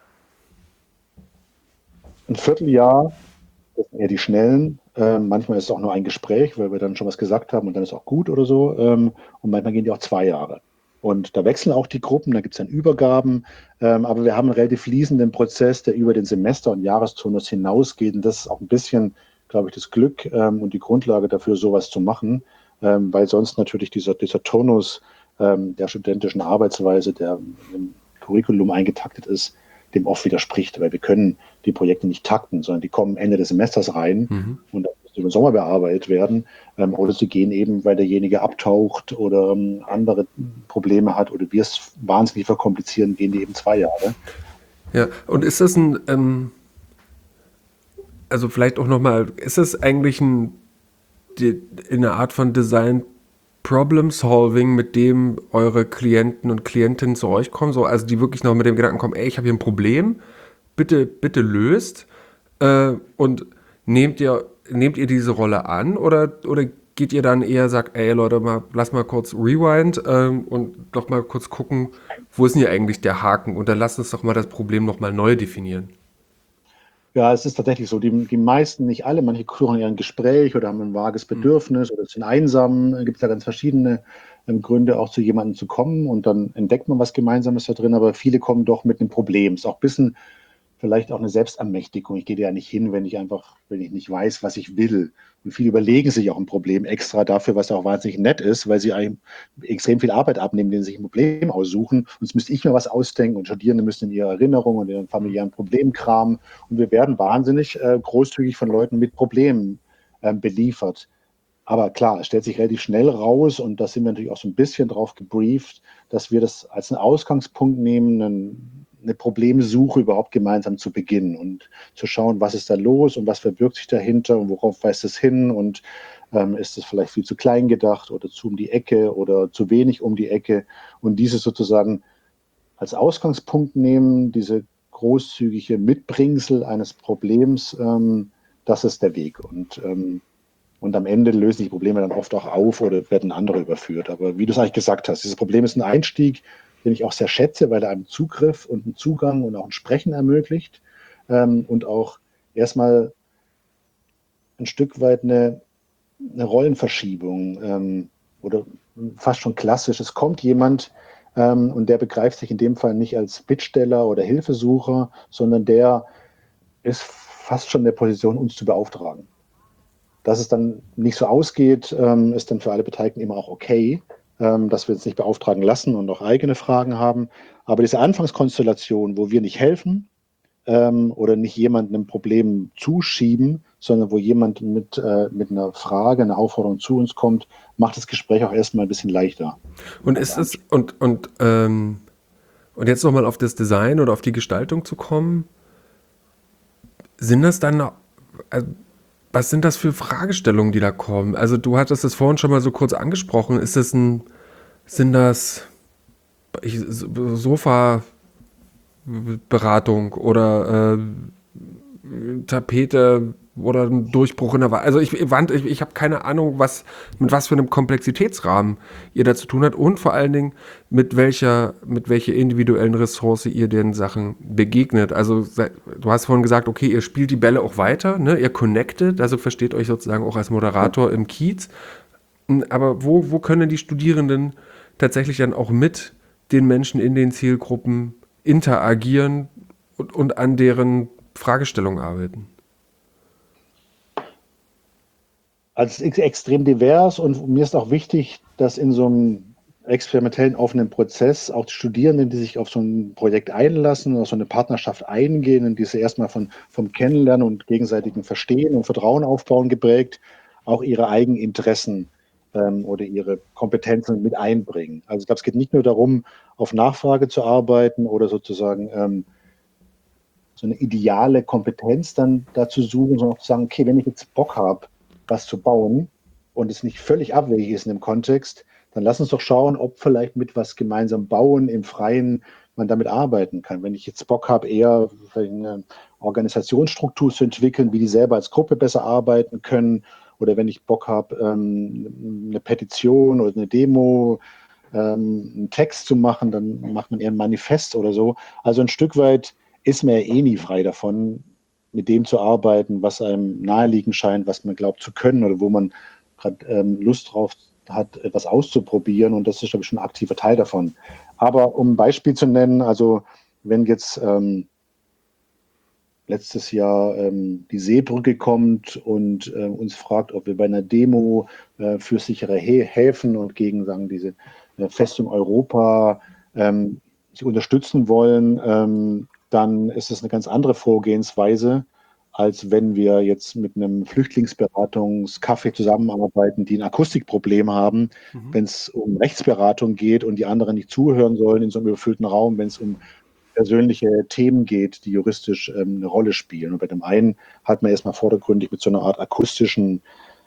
ein Vierteljahr, das sind eher die schnellen. Manchmal ist es auch nur ein Gespräch, weil wir dann schon was gesagt haben und dann ist auch gut oder so. Und manchmal gehen die auch 2 Jahre. Und da wechseln auch die Gruppen, da gibt es dann Übergaben. Aber wir haben einen relativ fließenden Prozess, der über den Semester- und Jahresturnus hinausgeht. Und das ist auch ein bisschen, glaube ich, das Glück und die Grundlage dafür, sowas zu machen. Weil sonst natürlich dieser Turnus der studentischen Arbeitsweise, der im Curriculum eingetaktet ist, dem oft widerspricht, weil wir können die Projekte nicht takten, sondern die kommen Ende des Semesters rein und dann müssen über den Sommer bearbeitet werden. Oder sie gehen eben, weil derjenige abtaucht oder andere Probleme hat oder wir es wahnsinnig verkomplizieren, gehen die eben 2 Jahre. Ja, und ist das also vielleicht auch nochmal, ist das eigentlich eine Art von Design Problem Solving, mit dem eure Klienten und Klientinnen zu euch kommen, so, also die wirklich noch mit dem Gedanken kommen, ey, ich habe hier ein Problem, bitte löst, und nehmt ihr diese Rolle an oder geht ihr dann eher, sagt, ey Leute, lass mal kurz rewind und doch mal kurz gucken, wo ist denn hier eigentlich der Haken und dann lasst uns doch mal das Problem nochmal neu definieren. Ja, es ist tatsächlich so. Die meisten, nicht alle, manche suchen ja ein Gespräch oder haben ein vages Bedürfnis oder sind einsam. Gibt es ja ganz verschiedene Gründe, auch zu jemandem zu kommen und dann entdeckt man was Gemeinsames da drin, aber viele kommen doch mit einem Problem. Ist auch ein bisschen vielleicht auch eine Selbstermächtigung. Ich gehe da ja nicht hin, wenn ich nicht weiß, was ich will. Und viele überlegen sich auch ein Problem extra dafür, was auch wahnsinnig nett ist, weil sie einem extrem viel Arbeit abnehmen, denen sie sich ein Problem aussuchen. Und jetzt müsste ich mir was ausdenken und Studierende müssen in ihrer Erinnerung und in ihren familiären Problemen kramen. Und wir werden wahnsinnig großzügig von Leuten mit Problemen beliefert. Aber klar, es stellt sich relativ schnell raus und da sind wir natürlich auch so ein bisschen drauf gebrieft, dass wir das als einen Ausgangspunkt nehmen, eine Problemsuche überhaupt gemeinsam zu beginnen und zu schauen, was ist da los und was verbirgt sich dahinter und worauf weist es hin und ist es vielleicht viel zu klein gedacht oder zu um die Ecke oder zu wenig um die Ecke und dieses sozusagen als Ausgangspunkt nehmen, diese großzügige Mitbringsel eines Problems, das ist der Weg. Und am Ende lösen sich die Probleme dann oft auch auf oder werden andere überführt. Aber wie du es eigentlich gesagt hast, dieses Problem ist ein Einstieg, den ich auch sehr schätze, weil er einem Zugriff und einen Zugang und auch ein Sprechen ermöglicht und auch erstmal ein Stück weit eine Rollenverschiebung oder fast schon klassisch. Es kommt jemand und der begreift sich in dem Fall nicht als Bittsteller oder Hilfesucher, sondern der ist fast schon in der Position, uns zu beauftragen. Dass es dann nicht so ausgeht, ist dann für alle Beteiligten immer auch okay, dass wir uns nicht beauftragen lassen und auch eigene Fragen haben. Aber diese Anfangskonstellation, wo wir nicht helfen oder nicht jemandem ein Problem zuschieben, sondern wo jemand mit einer Frage, einer Aufforderung zu uns kommt, macht das Gespräch auch erstmal ein bisschen leichter. Und ist es, und jetzt nochmal auf das Design oder auf die Gestaltung zu kommen, sind das dann, was sind das für Fragestellungen, die da kommen? Also du hattest es vorhin schon mal so kurz angesprochen. Sind das Sofa-Beratung oder Tapete oder ein Durchbruch in der Wand. Also ich habe keine Ahnung, mit was für einem Komplexitätsrahmen ihr da zu tun habt und vor allen Dingen mit welcher individuellen Ressource ihr den Sachen begegnet. Also du hast vorhin gesagt, okay, ihr spielt die Bälle auch weiter, ne? Ihr connectet, also versteht euch sozusagen auch als Moderator im Kiez. Aber wo können die Studierenden tatsächlich dann auch mit den Menschen in den Zielgruppen interagieren und an deren Fragestellungen arbeiten? Also es ist extrem divers und mir ist auch wichtig, dass in so einem experimentellen offenen Prozess auch die Studierenden, die sich auf so ein Projekt einlassen, auf so eine Partnerschaft eingehen und diese erstmal vom Kennenlernen und gegenseitigen Verstehen und Vertrauen aufbauen geprägt, auch ihre eigenen Interessen oder ihre Kompetenzen mit einbringen. Also ich glaube, es geht nicht nur darum, auf Nachfrage zu arbeiten oder sozusagen so eine ideale Kompetenz dann dazu suchen, sondern auch zu sagen, okay, wenn ich jetzt Bock habe, was zu bauen und es nicht völlig abwegig ist in dem Kontext, dann lass uns doch schauen, ob vielleicht mit was gemeinsam bauen im Freien man damit arbeiten kann. Wenn ich jetzt Bock habe, eher eine Organisationsstruktur zu entwickeln, wie die selber als Gruppe besser arbeiten können, oder wenn ich Bock habe, eine Petition oder eine Demo, einen Text zu machen, dann macht man eher ein Manifest oder so. Also ein Stück weit ist man ja eh nie frei davon, mit dem zu arbeiten, was einem naheliegend scheint, was man glaubt zu können oder wo man gerade Lust drauf hat, etwas auszuprobieren. Und das ist, glaube ich, schon ein aktiver Teil davon. Aber um ein Beispiel zu nennen, also wenn jetzt letztes Jahr die Seebrücke kommt und uns fragt, ob wir bei einer Demo für sichere Häfen und gegen sagen, diese Festung Europa sie unterstützen wollen, dann ist es eine ganz andere Vorgehensweise, als wenn wir jetzt mit einem Flüchtlingsberatungscafé zusammenarbeiten, die ein Akustikproblem haben, Mhm. wenn es um Rechtsberatung geht und die anderen nicht zuhören sollen in so einem überfüllten Raum, wenn es um persönliche Themen geht, die juristisch eine Rolle spielen. Und bei dem einen hat man erstmal vordergründig mit so einer Art akustischen,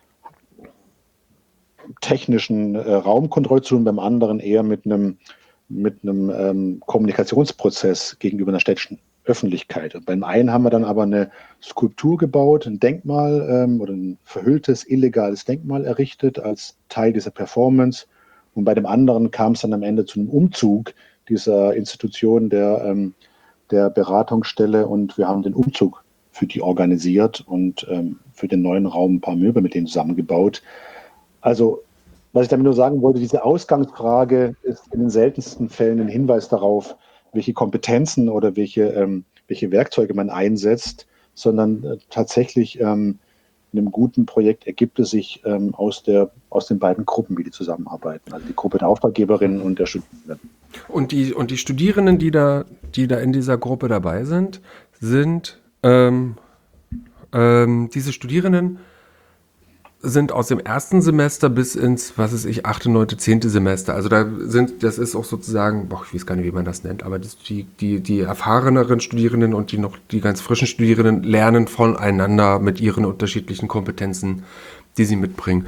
technischen Raumkontrolle zu tun, beim anderen eher mit einem Kommunikationsprozess gegenüber einer städtischen Öffentlichkeit. Und beim einen haben wir dann aber eine Skulptur gebaut, ein Denkmal oder ein verhülltes, illegales Denkmal errichtet als Teil dieser Performance. Und bei dem anderen kam es dann am Ende zu einem Umzug dieser Institution der Beratungsstelle und wir haben den Umzug für die organisiert und für den neuen Raum ein paar Möbel mit denen zusammengebaut. Also, was ich damit nur sagen wollte, diese Ausgangsfrage ist in den seltensten Fällen ein Hinweis darauf, welche Kompetenzen oder welche Werkzeuge man einsetzt, sondern tatsächlich in einem guten Projekt ergibt es sich aus den beiden Gruppen, wie die zusammenarbeiten. Also die Gruppe der Auftraggeberinnen und der Studierenden. Und die Studierenden, die da in dieser Gruppe dabei sind diese Studierenden sind aus dem ersten Semester bis ins, was weiß ich, 8., 9., 10. Semester. Also das ist auch sozusagen, boah, ich weiß gar nicht, wie man das nennt, aber die erfahreneren Studierenden und die ganz frischen Studierenden lernen voneinander mit ihren unterschiedlichen Kompetenzen, die sie mitbringen.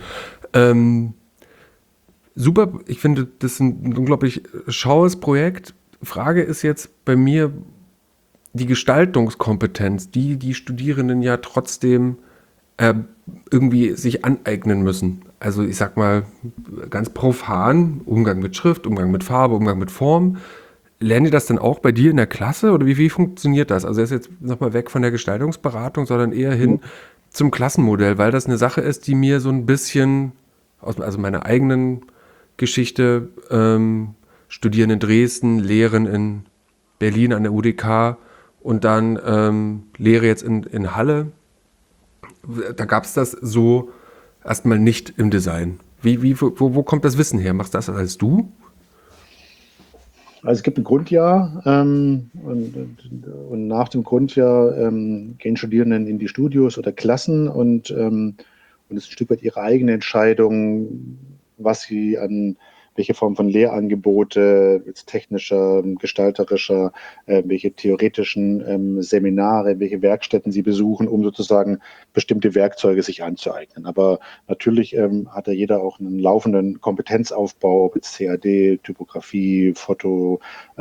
Super, ich finde, das ist ein unglaublich schaues Projekt. Frage ist jetzt bei mir die Gestaltungskompetenz, die Studierenden ja trotzdem äh, irgendwie sich aneignen müssen. Also ich sag mal ganz profan, Umgang mit Schrift, Umgang mit Farbe, Umgang mit Form. Lernen die das dann auch bei dir in der Klasse oder wie funktioniert das? Also er ist jetzt nochmal weg von der Gestaltungsberatung, sondern eher hin zum Klassenmodell, weil das eine Sache ist, die mir so ein bisschen also meiner eigenen Geschichte, studieren in Dresden, lehren in Berlin an der UDK und dann Lehre jetzt in Halle. Da gab es das so erstmal nicht im Design. Wo kommt das Wissen her? Machst das als du? Also es gibt ein Grundjahr und nach dem Grundjahr gehen Studierenden in die Studios oder Klassen und es ist ein Stück weit ihre eigene Entscheidung, was sie an welche Form von Lehrangebote, jetzt technischer, gestalterischer, welche theoretischen Seminare, welche Werkstätten sie besuchen, um sozusagen bestimmte Werkzeuge sich anzueignen. Aber natürlich hat da jeder auch einen laufenden Kompetenzaufbau, ob jetzt CAD, Typografie, Foto,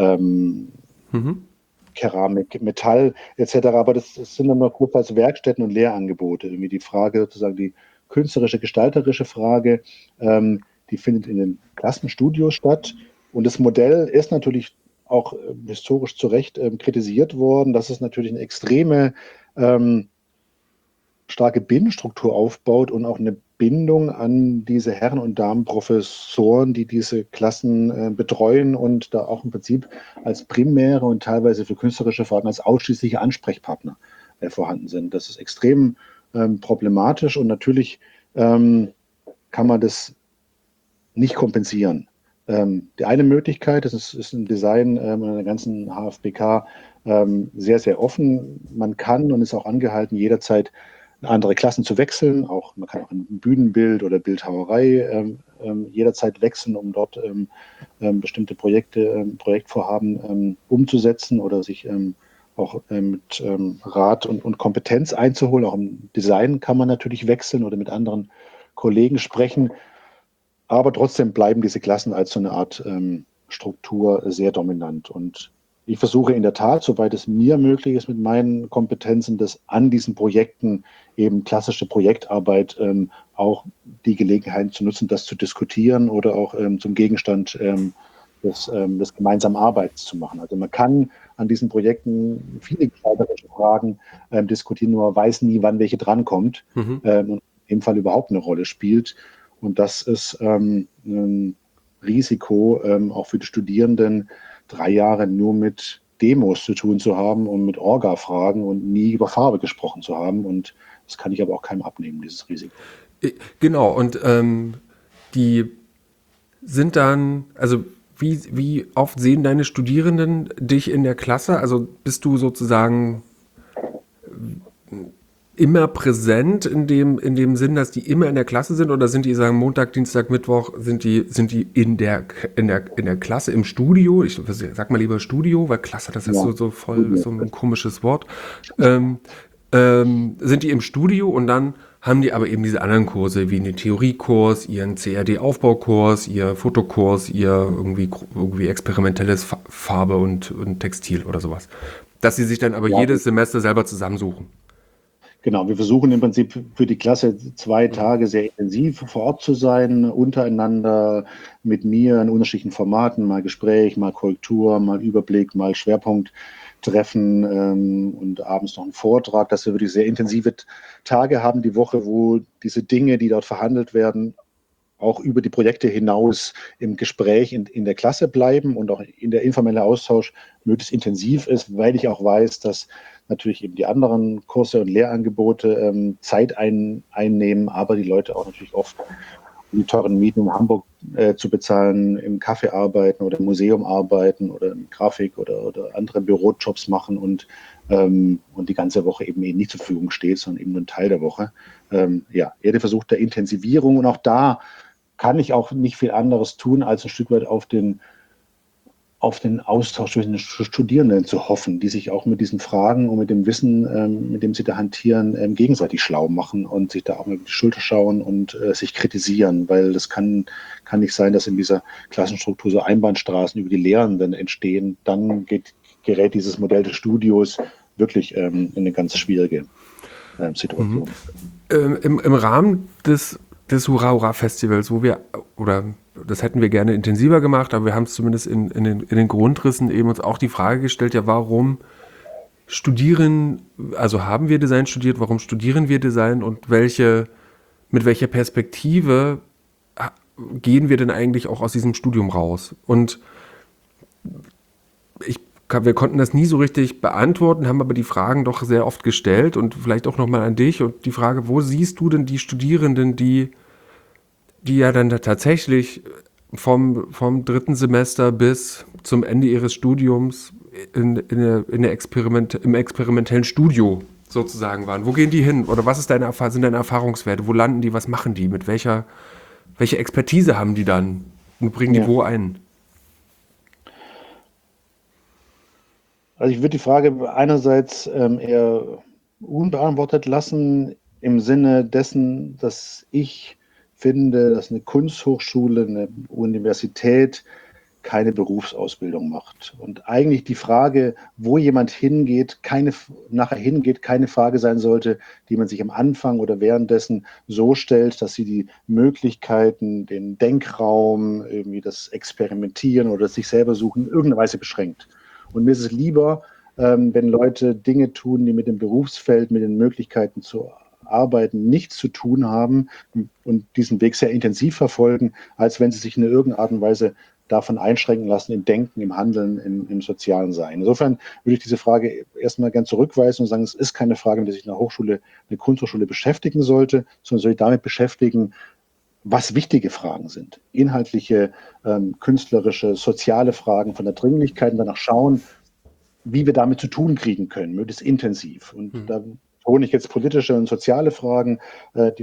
Keramik, Metall etc. Aber das sind dann noch grob als Werkstätten und Lehrangebote. Irgendwie die Frage sozusagen, die künstlerische, gestalterische Frage, die findet in den Klassenstudios statt. Und das Modell ist natürlich auch historisch zu Recht kritisiert worden, dass es natürlich eine extreme starke Binnenstruktur aufbaut und auch eine Bindung an diese Herren- und Damenprofessoren, die diese Klassen betreuen und da auch im Prinzip als primäre und teilweise für künstlerische Fragen als ausschließliche Ansprechpartner vorhanden sind. Das ist extrem problematisch und natürlich kann man das nicht kompensieren. Die eine Möglichkeit, das ist im Design in der ganzen HFBK sehr, sehr offen. Man kann und ist auch angehalten, jederzeit andere Klassen zu wechseln. Auch, man kann auch ein Bühnenbild oder Bildhauerei jederzeit wechseln, um dort bestimmte Projektvorhaben umzusetzen oder sich auch mit Rat und Kompetenz einzuholen. Auch im Design kann man natürlich wechseln oder mit anderen Kollegen sprechen. Aber trotzdem bleiben diese Klassen als so eine Art Struktur sehr dominant. Und ich versuche in der Tat, soweit es mir möglich ist mit meinen Kompetenzen, das an diesen Projekten, eben klassische Projektarbeit, auch die Gelegenheit zu nutzen, das zu diskutieren oder auch zum Gegenstand des gemeinsamen Arbeitens zu machen. Also man kann an diesen Projekten viele gestalterische Fragen diskutieren, nur man weiß nie, wann welche drankommt und im Fall überhaupt eine Rolle spielt. Und das ist ein Risiko, auch für die Studierenden, 3 Jahre nur mit Demos zu tun zu haben und mit Orga-Fragen und nie über Farbe gesprochen zu haben. Und das kann ich aber auch keinem abnehmen, dieses Risiko. Genau, und die sind dann, also wie oft sehen deine Studierenden dich in der Klasse? Also bist du sozusagen immer präsent in dem Sinn, dass die immer in der Klasse sind, oder sind die, sagen, Montag, Dienstag, Mittwoch, sind die in der Klasse, im Studio? Ich sag mal lieber Studio, weil Klasse, das ist so voll so ein komisches Wort. Sind die im Studio und dann haben die aber eben diese anderen Kurse, wie einen Theoriekurs, ihren CAD-Aufbaukurs, ihr Fotokurs, ihr irgendwie experimentelles Farbe und Textil oder sowas. Dass sie sich dann aber jedes Semester selber zusammensuchen. Genau, wir versuchen im Prinzip für die Klasse 2 Tage sehr intensiv vor Ort zu sein, untereinander, mit mir in unterschiedlichen Formaten, mal Gespräch, mal Korrektur, mal Überblick, mal Schwerpunkttreffen und abends noch einen Vortrag, dass wir wirklich sehr intensive Tage haben die Woche, wo diese Dinge, die dort verhandelt werden, auch über die Projekte hinaus im Gespräch in der Klasse bleiben und auch in der informelle Austausch möglichst intensiv ist, weil ich auch weiß, dass natürlich eben die anderen Kurse und Lehrangebote Zeit einnehmen, aber die Leute auch natürlich oft, um die teuren Mieten in Hamburg zu bezahlen, im Café arbeiten oder im Museum arbeiten oder in Grafik oder andere Bürojobs machen und die ganze Woche eben nicht zur Verfügung steht, sondern eben nur ein Teil der Woche. Jeder versucht der Intensivierung, und auch da kann ich auch nicht viel anderes tun, als ein Stück weit auf den Austausch zwischen den Studierenden zu hoffen, die sich auch mit diesen Fragen und mit dem Wissen, mit dem sie da hantieren, gegenseitig schlau machen und sich da auch mal über die Schulter schauen und sich kritisieren, weil das kann nicht sein, dass in dieser Klassenstruktur so Einbahnstraßen über die Lehrenden entstehen. Dann gerät dieses Modell des Studios wirklich in eine ganz schwierige Situation. Im Rahmen des Hurra Hurra Festivals, das hätten wir gerne intensiver gemacht, aber wir haben es zumindest in den Grundrissen eben uns auch die Frage gestellt, ja, warum haben wir Design studiert, warum studieren wir Design und mit welcher Perspektive gehen wir denn eigentlich auch aus diesem Studium raus? Und wir konnten das nie so richtig beantworten, haben aber die Fragen doch sehr oft gestellt und vielleicht auch nochmal an dich und die Frage, wo siehst du denn die Studierenden, die ja dann tatsächlich vom 3. Semester bis zum Ende ihres Studiums im experimentellen Studio sozusagen waren? Wo gehen die hin? Oder was sind deine Erfahrungswerte? Wo landen die? Was machen die? Welche Expertise haben die dann? und bringen die Ja. wo ein? Also ich würde die Frage einerseits eher unbeantwortet lassen, im Sinne dessen, dass ich finde, dass eine Kunsthochschule, eine Universität keine Berufsausbildung macht. Und eigentlich die Frage, wo jemand hingeht, nachher hingeht, keine Frage sein sollte, die man sich am Anfang oder währenddessen so stellt, dass sie die Möglichkeiten, den Denkraum, irgendwie das Experimentieren oder das sich selber suchen, in irgendeiner Weise beschränkt. Und mir ist es lieber, wenn Leute Dinge tun, die mit dem Berufsfeld, mit den Möglichkeiten zu arbeiten, nichts zu tun haben und diesen Weg sehr intensiv verfolgen, als wenn sie sich in irgendeiner Art und Weise davon einschränken lassen im Denken, im Handeln, im sozialen Sein. Insofern würde ich diese Frage erstmal gern zurückweisen und sagen, es ist keine Frage, mit der sich eine Kunsthochschule beschäftigen sollte, sondern soll sich damit beschäftigen, was wichtige Fragen sind. Inhaltliche, künstlerische, soziale Fragen von der Dringlichkeit und danach schauen, wie wir damit zu tun kriegen können, möglichst intensiv. Und da betone ich jetzt politische und soziale Fragen, die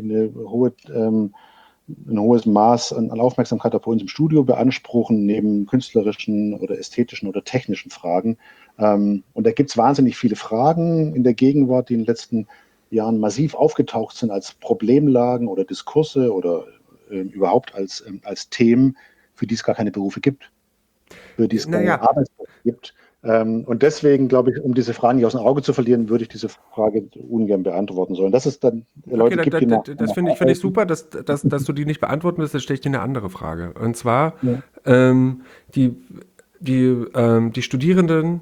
ein hohes Maß an Aufmerksamkeit auch bei uns im Studio beanspruchen, neben künstlerischen oder ästhetischen oder technischen Fragen. Und da gibt es wahnsinnig viele Fragen in der Gegenwart, die in den letzten Jahren massiv aufgetaucht sind als Problemlagen oder Diskurse oder überhaupt als Themen, für die es gar keine Berufe gibt, für die es keine Naja, Arbeitsplätze gibt. Und deswegen, glaube ich, um diese Fragen nicht aus dem Auge zu verlieren, würde ich diese Frage ungern beantworten sollen. Dass es dann okay, Leute gibt, die das finde ich super, dass du die nicht beantworten willst. Dann stelle ich dir eine andere Frage. Und zwar, ja, ähm, die, die Studierenden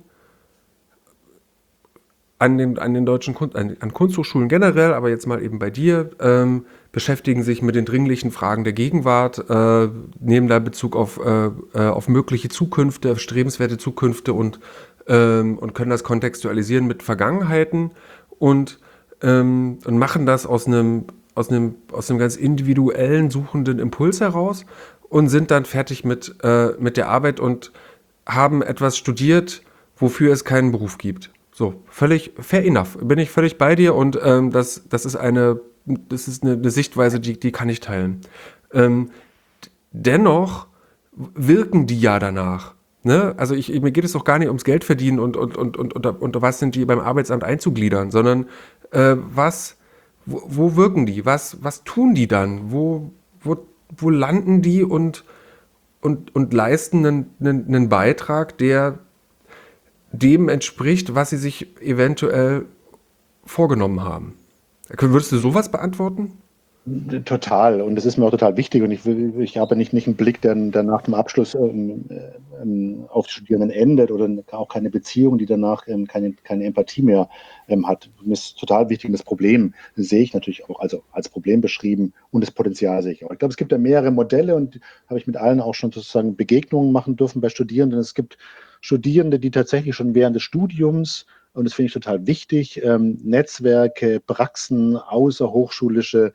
an den deutschen an Kunsthochschulen generell, aber jetzt mal eben bei dir, beschäftigen sich mit den dringlichen Fragen der Gegenwart, nehmen da Bezug auf mögliche Zukünfte, auf strebenswerte Zukünfte und können das kontextualisieren mit Vergangenheiten und machen das aus einem ganz individuellen, suchenden Impuls heraus und sind dann fertig mit der Arbeit und haben etwas studiert, wofür es keinen Beruf gibt. So, völlig fair enough. Bin ich völlig bei dir und das ist eine Sichtweise, die kann ich teilen. Ähm, Dennoch wirken die ja danach. Ne? Also mir geht es doch gar nicht ums Geld verdienen und was sind die beim Arbeitsamt einzugliedern, sondern wo wirken die? Was tun die dann? Wo landen die und leisten einen Beitrag, der dem entspricht, was sie sich eventuell vorgenommen haben? Würdest du sowas beantworten? total. Und das ist mir auch total wichtig. Und ich habe nicht einen Blick, der nach dem Abschluss auf die Studierenden endet oder auch keine Beziehung, die danach keine Empathie mehr hat. Mir ist total wichtig. Und das Problem sehe ich natürlich auch also als Problem beschrieben und das Potenzial sehe ich auch. Ich glaube, es gibt ja mehrere Modelle und habe ich mit allen auch schon sozusagen Begegnungen machen dürfen bei Studierenden. Es gibt Studierende, die tatsächlich schon während des Studiums, und das finde ich total wichtig, Netzwerke, Praxen, außerhochschulische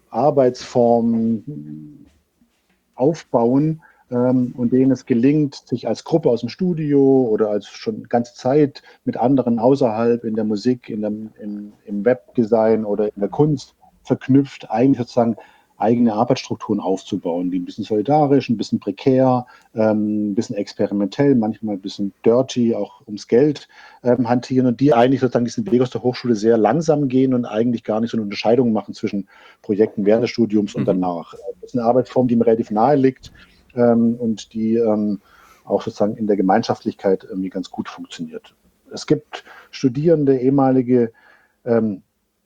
Arbeitsformen aufbauen und denen es gelingt, sich als Gruppe aus dem Studio oder als schon ganze Zeit mit anderen außerhalb in der Musik, im Webdesign oder in der Kunst verknüpft, eigentlich sozusagen eigene Arbeitsstrukturen aufzubauen, die ein bisschen solidarisch, ein bisschen prekär, ein bisschen experimentell, manchmal ein bisschen dirty, auch ums Geld hantieren und die eigentlich sozusagen diesen Weg aus der Hochschule sehr langsam gehen und eigentlich gar nicht so eine Unterscheidung machen zwischen Projekten während des Studiums und Mhm. danach. Das ist eine Arbeitsform, die mir relativ nahe liegt und die auch sozusagen in der Gemeinschaftlichkeit irgendwie ganz gut funktioniert. Es gibt Studierende, ehemalige, ähm,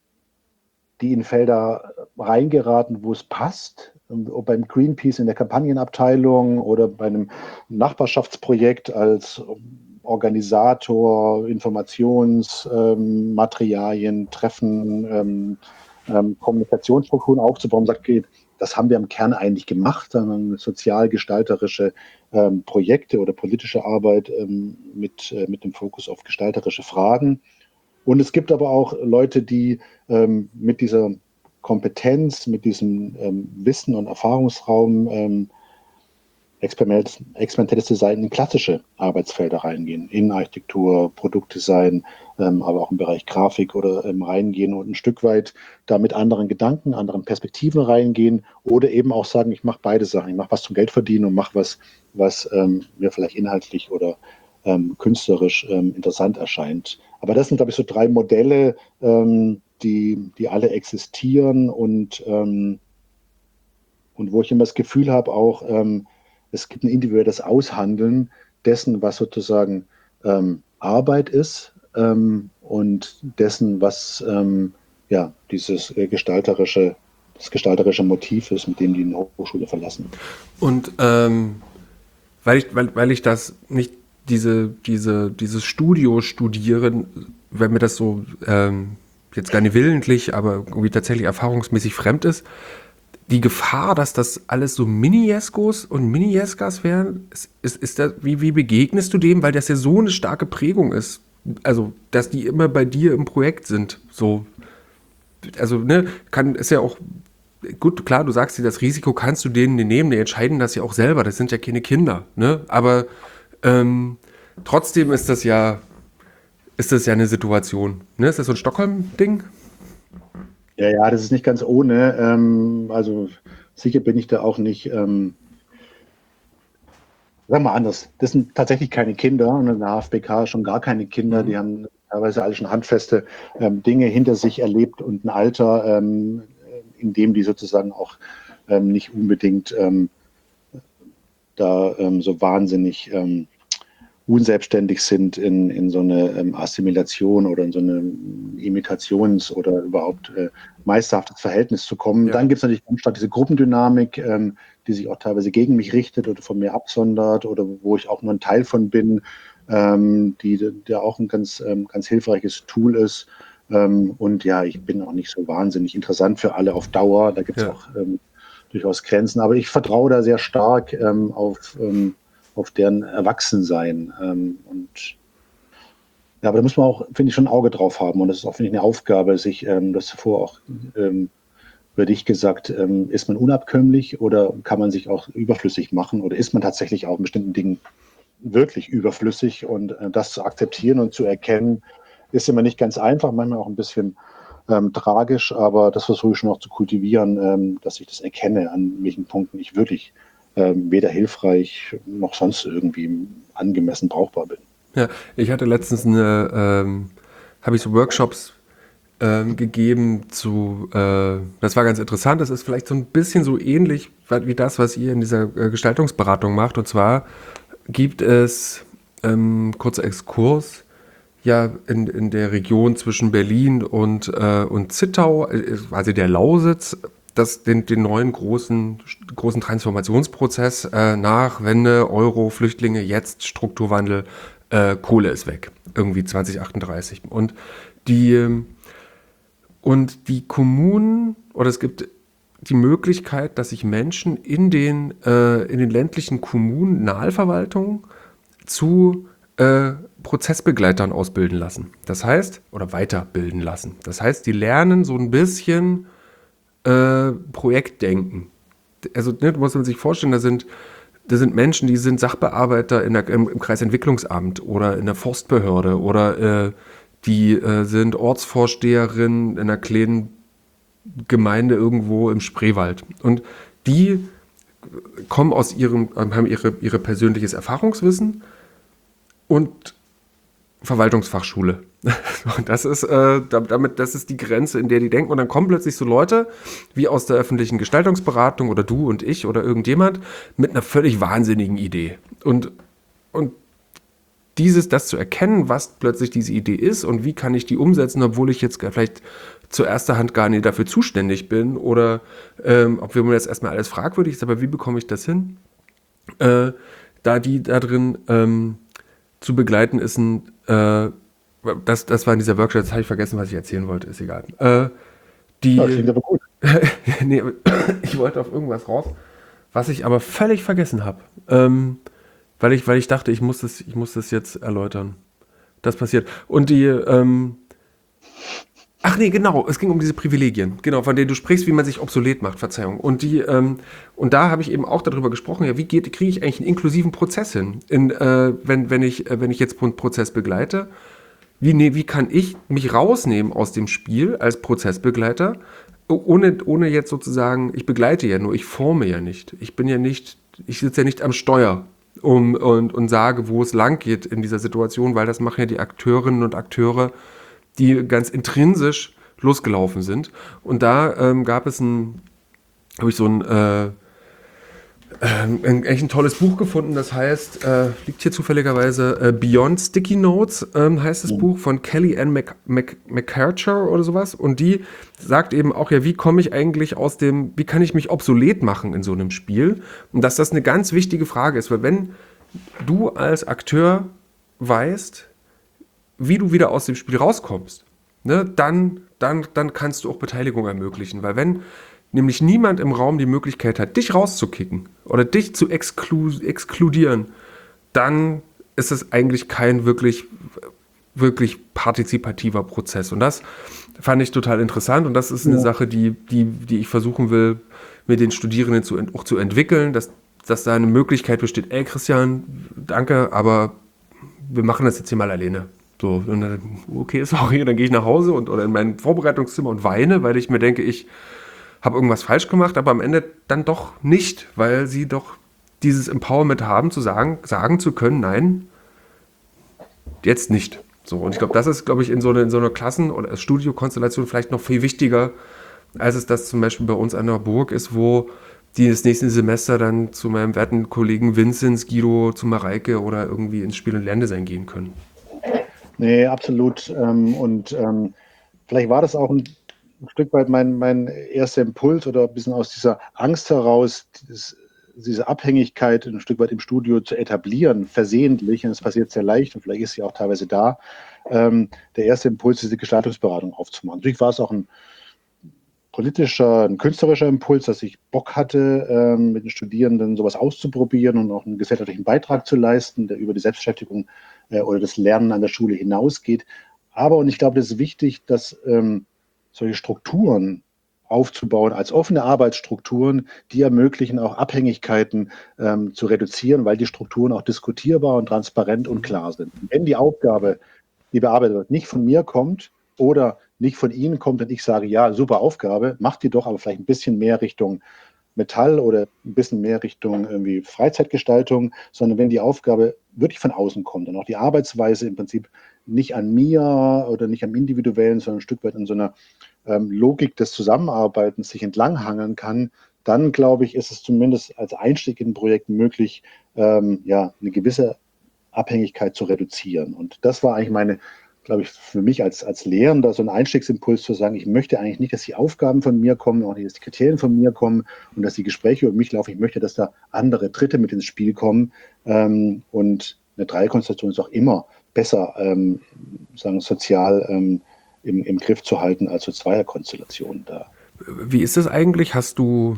die in Felder reingeraten, wo es passt. Ob beim Greenpeace in der Kampagnenabteilung oder bei einem Nachbarschaftsprojekt als Organisator, Informationsmaterialien, Treffen, Kommunikationsstrukturen aufzubauen, sagt, okay, das haben wir im Kern eigentlich gemacht, sondern sozial-gestalterische Projekte oder politische Arbeit mit dem Fokus auf gestalterische Fragen. Und es gibt aber auch Leute, die mit dieser Kompetenz, mit diesem Wissen und Erfahrungsraum experimentelles Design in klassische Arbeitsfelder reingehen, Innenarchitektur, Produktdesign, aber auch im Bereich Grafik oder reingehen und ein Stück weit da mit anderen Gedanken, anderen Perspektiven reingehen oder eben auch sagen, ich mache beide Sachen. Ich mache was zum Geld verdienen und mache was mir vielleicht inhaltlich oder künstlerisch interessant erscheint. Aber das sind, glaube ich, so drei Modelle, die alle existieren und wo ich immer das Gefühl habe, auch es gibt ein individuelles Aushandeln dessen, was sozusagen Arbeit ist und dessen, was ja, das gestalterische Motiv ist, mit dem die eine Hochschule verlassen. Und weil ich das nicht dieses Studio studieren, wenn mir das so jetzt gar nicht willentlich, aber irgendwie tatsächlich erfahrungsmäßig fremd ist, die Gefahr, dass das alles so Mini-Jeskos und Mini-Jeskas wären, ist das, wie begegnest du dem? Weil das ja so eine starke Prägung ist. Also, dass die immer bei dir im Projekt sind. So, also, ne, ist ja auch, gut, klar, du sagst dir, das Risiko kannst du denen nicht nehmen, die entscheiden das ja auch selber, das sind ja keine Kinder, ne? Aber trotzdem ist das ja eine Situation. Ne? Ist das so ein Stockholm-Ding? Ja, ja, das ist nicht ganz ohne. Also sicher bin ich da auch nicht. Sagen wir anders. Das sind tatsächlich keine Kinder und in der HFBK schon gar keine Kinder. Die haben teilweise alle schon handfeste Dinge hinter sich erlebt und ein Alter, in dem die sozusagen auch nicht unbedingt da so wahnsinnig unselbstständig sind in so eine Assimilation oder in so eine Imitations- oder überhaupt meisterhaftes Verhältnis zu kommen. Ja. Dann gibt es natürlich ganz stark diese Gruppendynamik, die sich auch teilweise gegen mich richtet oder von mir absondert oder wo ich auch nur ein Teil von bin, der auch ein ganz hilfreiches Tool ist. Und ja, ich bin auch nicht so wahnsinnig interessant für alle auf Dauer. Da gibt es Ja. auch durchaus Grenzen. Aber ich vertraue da sehr stark auf deren Erwachsensein. Und ja, aber da muss man auch, finde ich, schon ein Auge drauf haben. Und das ist auch, finde ich, eine Aufgabe, sich das zuvor auch über dich gesagt, ist man unabkömmlich oder kann man sich auch überflüssig machen oder ist man tatsächlich auch in bestimmten Dingen wirklich überflüssig und das zu akzeptieren und zu erkennen, ist immer nicht ganz einfach, manchmal auch ein bisschen tragisch, aber das versuche ich schon auch zu kultivieren, dass ich das erkenne, an welchen Punkten ich wirklich weder hilfreich noch sonst irgendwie angemessen brauchbar bin. Ja, ich hatte letztens habe ich so Workshops gegeben das war ganz interessant, das ist vielleicht so ein bisschen so ähnlich wie das, was ihr in dieser Gestaltungsberatung macht. Und zwar gibt es, kurzer Exkurs, ja in der Region zwischen Berlin und Zittau, quasi der Lausitz, den neuen großen Transformationsprozess nach Wende, Euro, Flüchtlinge, jetzt Strukturwandel, Kohle ist weg, irgendwie 2038. Und die Kommunen, oder es gibt die Möglichkeit, dass sich Menschen in den ländlichen Kommunalverwaltungen zu Prozessbegleitern ausbilden lassen. Das heißt, oder weiterbilden lassen. Das heißt, die lernen so ein bisschen Projektdenken. Also, ne, muss man sich vorstellen, da sind Menschen, die sind Sachbearbeiter im Kreisentwicklungsamt oder in der Forstbehörde oder die sind Ortsvorsteherin in einer kleinen Gemeinde irgendwo im Spreewald. Und die kommen haben ihre persönliches Erfahrungswissen und Verwaltungsfachschule. Und das ist das ist die Grenze, in der die denken. Und dann kommen plötzlich so Leute wie aus der öffentlichen Gestaltungsberatung oder du und ich oder irgendjemand mit einer völlig wahnsinnigen Idee. Und das zu erkennen, was plötzlich diese Idee ist und wie kann ich die umsetzen, obwohl ich jetzt vielleicht zur erster Hand gar nicht dafür zuständig bin oder ob mir das erstmal alles fragwürdig ist, aber wie bekomme ich das hin? Da drin zu begleiten ist das war in dieser Workshop, jetzt habe ich vergessen, was ich erzählen wollte, ist egal. Ja, klingt aber gut. Nee, ich wollte auf irgendwas raus, was ich aber völlig vergessen habe. Weil ich dachte, ich muss das jetzt erläutern. Das passiert. Und Ach nee, genau, es ging um diese Privilegien, genau, von denen du sprichst, wie man sich obsolet macht, Verzeihung. Und da habe ich eben auch darüber gesprochen, ja, kriege ich eigentlich einen inklusiven Prozess hin, wenn ich jetzt einen Prozess begleite, wie kann ich mich rausnehmen aus dem Spiel als Prozessbegleiter, ohne jetzt sozusagen, ich begleite ja nur, ich forme ja nicht. Ich sitze ja nicht am Steuer und sage, wo es lang geht in dieser Situation, weil das machen ja die Akteurinnen und Akteure, die ganz intrinsisch losgelaufen sind. Und da habe ich so echt ein tolles Buch gefunden, das heißt, liegt hier zufälligerweise Beyond Sticky Notes, heißt das Ja. Buch von Kelly Ann McCarter oder sowas. Und die sagt eben auch, ja, wie kann ich mich obsolet machen in so einem Spiel? Und dass das eine ganz wichtige Frage ist, weil wenn du als Akteur weißt, wie du wieder aus dem Spiel rauskommst, ne, dann kannst du auch Beteiligung ermöglichen. Weil wenn nämlich niemand im Raum die Möglichkeit hat, dich rauszukicken oder dich zu exkludieren, dann ist es eigentlich kein wirklich partizipativer Prozess. Und das fand ich total interessant und das ist eine Ja. Sache, die ich versuchen will, mit den Studierenden auch zu entwickeln, dass da eine Möglichkeit besteht, ey Christian, danke, aber wir machen das jetzt hier mal alleine. So, und dann, okay, sorry, dann gehe ich nach Hause oder in mein Vorbereitungszimmer und weine, weil ich mir denke, ich habe irgendwas falsch gemacht, aber am Ende dann doch nicht, weil sie doch dieses Empowerment haben, sagen zu können, nein, jetzt nicht. So, und ich glaube, das ist, glaube ich, in so einer Klassen- oder Studiokonstellation vielleicht noch viel wichtiger, als es das zum Beispiel bei uns an der Burg ist, wo die das nächste Semester dann zu meinem werten Kollegen Vinzenz, Guido, zu Mareike oder irgendwie ins Spiel- und Lerndesign gehen können. Nee, absolut. Vielleicht war das auch ein Stück weit mein erster Impuls oder ein bisschen aus dieser Angst heraus, diese Abhängigkeit ein Stück weit im Studio zu etablieren, versehentlich. Und es passiert sehr leicht und vielleicht ist sie auch teilweise da. Der erste Impuls, diese Gestaltungsberatung aufzumachen. Natürlich war es auch ein politischer, ein künstlerischer Impuls, dass ich Bock hatte, mit den Studierenden sowas auszuprobieren und auch einen gesellschaftlichen Beitrag zu leisten, der über die Selbstbeschäftigung oder das Lernen an der Schule hinausgeht. Aber, und ich glaube, das ist wichtig, dass solche Strukturen aufzubauen als offene Arbeitsstrukturen, die ermöglichen auch Abhängigkeiten zu reduzieren, weil die Strukturen auch diskutierbar und transparent und klar sind. Wenn die Aufgabe, die bearbeitet wird, nicht von mir kommt oder nicht von Ihnen kommt und ich sage, ja, super Aufgabe, macht die doch, aber vielleicht ein bisschen mehr Richtung Metall oder ein bisschen mehr Richtung irgendwie Freizeitgestaltung, sondern wenn die Aufgabe wirklich von außen kommt und auch die Arbeitsweise im Prinzip nicht an mir oder nicht am Individuellen, sondern ein Stück weit in so einer Logik des Zusammenarbeitens sich entlanghangeln kann, dann glaube ich, ist es zumindest als Einstieg in ein Projekt möglich, ja, eine gewisse Abhängigkeit zu reduzieren. Und das war eigentlich meine, glaube ich, für mich als Lehrender so ein Einstiegsimpuls zu sagen, ich möchte eigentlich nicht, dass die Aufgaben von mir kommen, auch nicht, dass die Kriterien von mir kommen und dass die Gespräche über mich laufen. Ich möchte, dass da andere Dritte mit ins Spiel kommen. Und eine Dreierkonstellation ist auch immer besser, sagen, sozial im Griff zu halten als so Zweierkonstellationen da. Wie ist es eigentlich? Hast du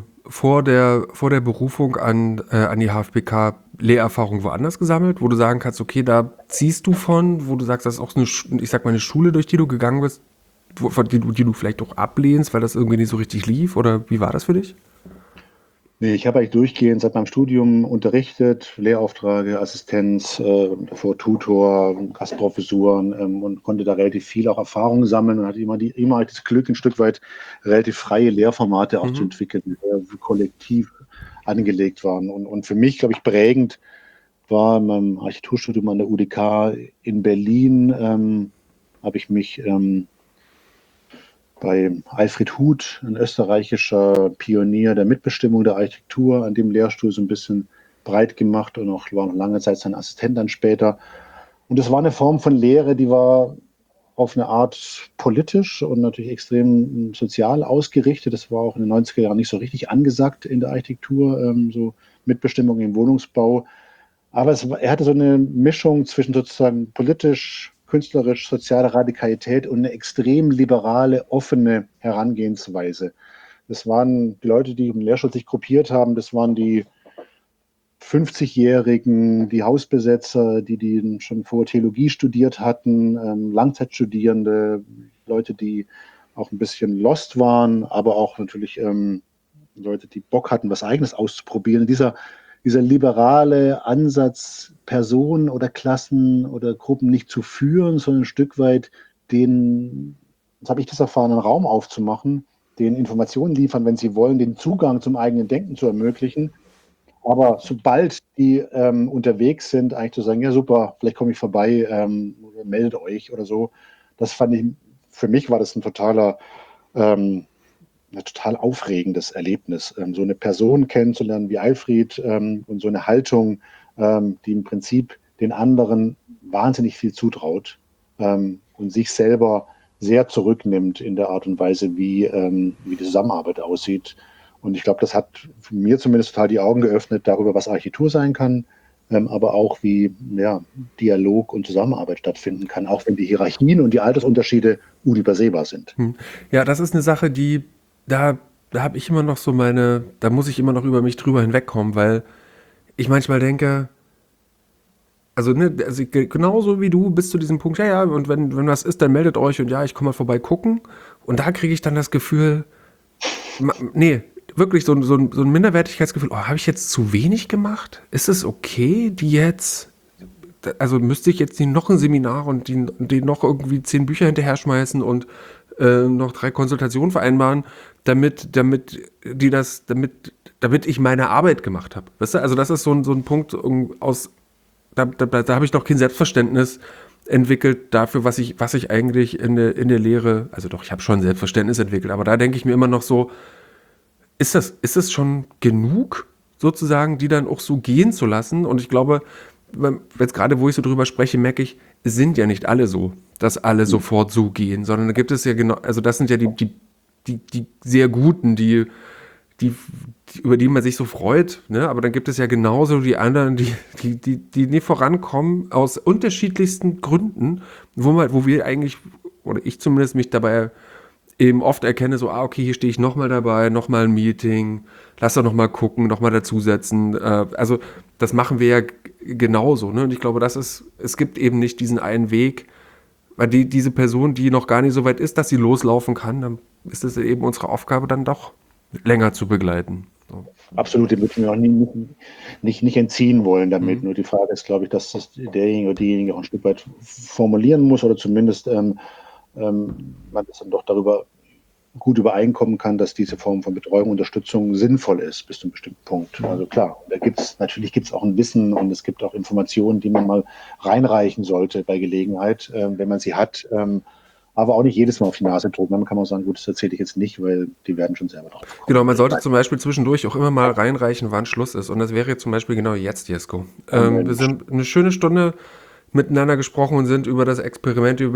vor der Berufung an die HFBK Lehrerfahrung woanders gesammelt, wo du sagen kannst, okay, da ziehst du von, wo du sagst, das ist auch ich sag mal, eine Schule, durch die du gegangen bist, die du vielleicht auch ablehnst, weil das irgendwie nicht so richtig lief? Oder wie war das für dich? Nee, ich habe eigentlich durchgehend seit meinem Studium unterrichtet, Lehraufträge, Assistenz, davor Tutor, Gastprofessuren und konnte da relativ viel auch Erfahrung sammeln und hatte immer halt das Glück, ein Stück weit relativ freie Lehrformate auch zu Mhm. entwickeln, die sehr kollektiv angelegt waren. Und für mich, glaube ich, prägend war in meinem Architekturstudium an der UDK in Berlin, habe ich mich bei Alfred Huth, ein österreichischer Pionier der Mitbestimmung der Architektur, an dem Lehrstuhl so ein bisschen breit gemacht und auch war noch lange Zeit sein Assistent dann später. Und das war eine Form von Lehre, die war auf eine Art politisch und natürlich extrem sozial ausgerichtet. Das war auch in den 90er Jahren nicht so richtig angesagt in der Architektur, so Mitbestimmung im Wohnungsbau. Aber er hatte so eine Mischung zwischen sozusagen politisch, künstlerisch, sozialer Radikalität und eine extrem liberale, offene Herangehensweise. Das waren die Leute, die im Lehrstuhl sich gruppiert haben, das waren die 50-Jährigen, die Hausbesetzer, die schon vor Theologie studiert hatten, Langzeitstudierende, Leute, die auch ein bisschen lost waren, aber auch natürlich Leute, die Bock hatten, was Eigenes auszuprobieren. Dieser liberale Ansatz, Personen oder Klassen oder Gruppen nicht zu führen, sondern ein Stück weit jetzt habe ich das erfahren, einen Raum aufzumachen, den Informationen liefern, wenn sie wollen, den Zugang zum eigenen Denken zu ermöglichen. Aber sobald die unterwegs sind, eigentlich zu sagen, ja super, vielleicht komme ich vorbei, oder meldet euch oder so, das fand ich, für mich war das ein total aufregendes Erlebnis, so eine Person kennenzulernen wie Alfred und so eine Haltung, die im Prinzip den anderen wahnsinnig viel zutraut und sich selber sehr zurücknimmt in der Art und Weise, wie die Zusammenarbeit aussieht. Und ich glaube, das hat mir zumindest total die Augen geöffnet darüber, was Architektur sein kann, aber auch wie Dialog und Zusammenarbeit stattfinden kann, auch wenn die Hierarchien und die Altersunterschiede unübersehbar sind. Ja, das ist eine Sache, da habe ich immer noch da muss ich immer noch über mich drüber hinwegkommen, weil ich manchmal denke, also genauso wie du bis zu diesem Punkt, ja, und wenn was ist, dann meldet euch und ja, ich komme mal vorbei gucken. Und da kriege ich dann das Gefühl, wirklich so ein Minderwertigkeitsgefühl, habe ich jetzt zu wenig gemacht? Ist es okay, also müsste ich jetzt die noch ein Seminar und die noch irgendwie 10 Bücher hinterher schmeißen und noch 3 Konsultationen vereinbaren, damit ich meine Arbeit gemacht habe. Weißt du? Also das ist so ein Punkt da habe ich noch kein Selbstverständnis entwickelt dafür, was ich eigentlich in der Lehre, also doch, ich habe schon Selbstverständnis entwickelt, aber da denke ich mir immer noch so, ist es schon genug, sozusagen, die dann auch so gehen zu lassen? Und ich glaube, jetzt gerade, wo ich so drüber spreche, merke ich, es sind ja nicht alle so, dass alle sofort so gehen, sondern da gibt es ja genau, also das sind ja die sehr Guten, über die man sich so freut, ne? Aber dann gibt es ja genauso die anderen, die nie vorankommen, aus unterschiedlichsten Gründen, wo wir eigentlich, oder ich zumindest mich dabei eben oft erkenne, so, okay, hier stehe ich nochmal dabei, nochmal ein Meeting, lass doch nochmal gucken, nochmal dazusetzen. Also das machen wir ja genauso, ne? Und ich glaube, es gibt eben nicht diesen einen Weg, weil diese Person, die noch gar nicht so weit ist, dass sie loslaufen kann, dann ist es eben unsere Aufgabe, dann doch länger zu begleiten. So. Absolut, dem würde ich mir auch nicht entziehen wollen damit. Nur die Frage ist, glaube ich, dass das derjenige oder diejenige auch ein Stück weit formulieren muss oder zumindest man das dann doch darüber gut übereinkommen kann, dass diese Form von Betreuung und Unterstützung sinnvoll ist bis zu einem bestimmten Punkt. Also klar, natürlich gibt es auch ein Wissen und es gibt auch Informationen, die man mal reinreichen sollte bei Gelegenheit, wenn man sie hat. Aber auch nicht jedes Mal auf die Nase drücken. Dann kann man sagen, gut, das erzähle ich jetzt nicht, weil die werden schon selber drauf kommen. Genau, man sollte zum Beispiel zwischendurch auch immer mal reinreichen, wann Schluss ist. Und das wäre jetzt zum Beispiel genau jetzt, Jesko. Wir sind eine schöne Stunde miteinander gesprochen und sind über das Experiment, über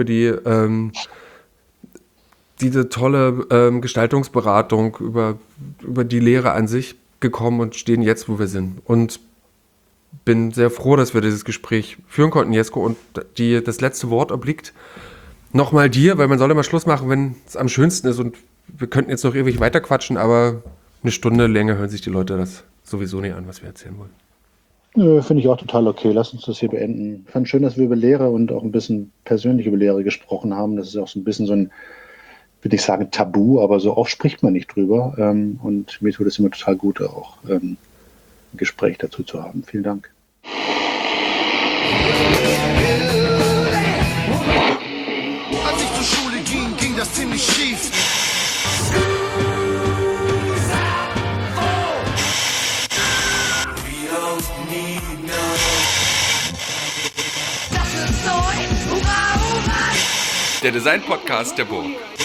diese tolle Gestaltungsberatung, über die Lehre an sich gekommen und stehen jetzt, wo wir sind. Und bin sehr froh, dass wir dieses Gespräch führen konnten, Jesko. Und das letzte Wort obliegt nochmal dir, weil man soll immer Schluss machen, wenn es am schönsten ist. Und wir könnten jetzt noch ewig weiterquatschen, aber eine Stunde länger hören sich die Leute das sowieso nicht an, was wir erzählen wollen. Nö, finde ich auch total okay. Lass uns das hier beenden. Ich fand schön, dass wir über Lehre und auch ein bisschen persönlich über Lehre gesprochen haben. Das ist auch so ein bisschen so ein, würde ich sagen, Tabu, aber so oft spricht man nicht drüber. Und mir tut es immer total gut, auch ein Gespräch dazu zu haben. Vielen Dank. Als ich zur Schule ging das ziemlich schief. Der Design-Podcast der Burg.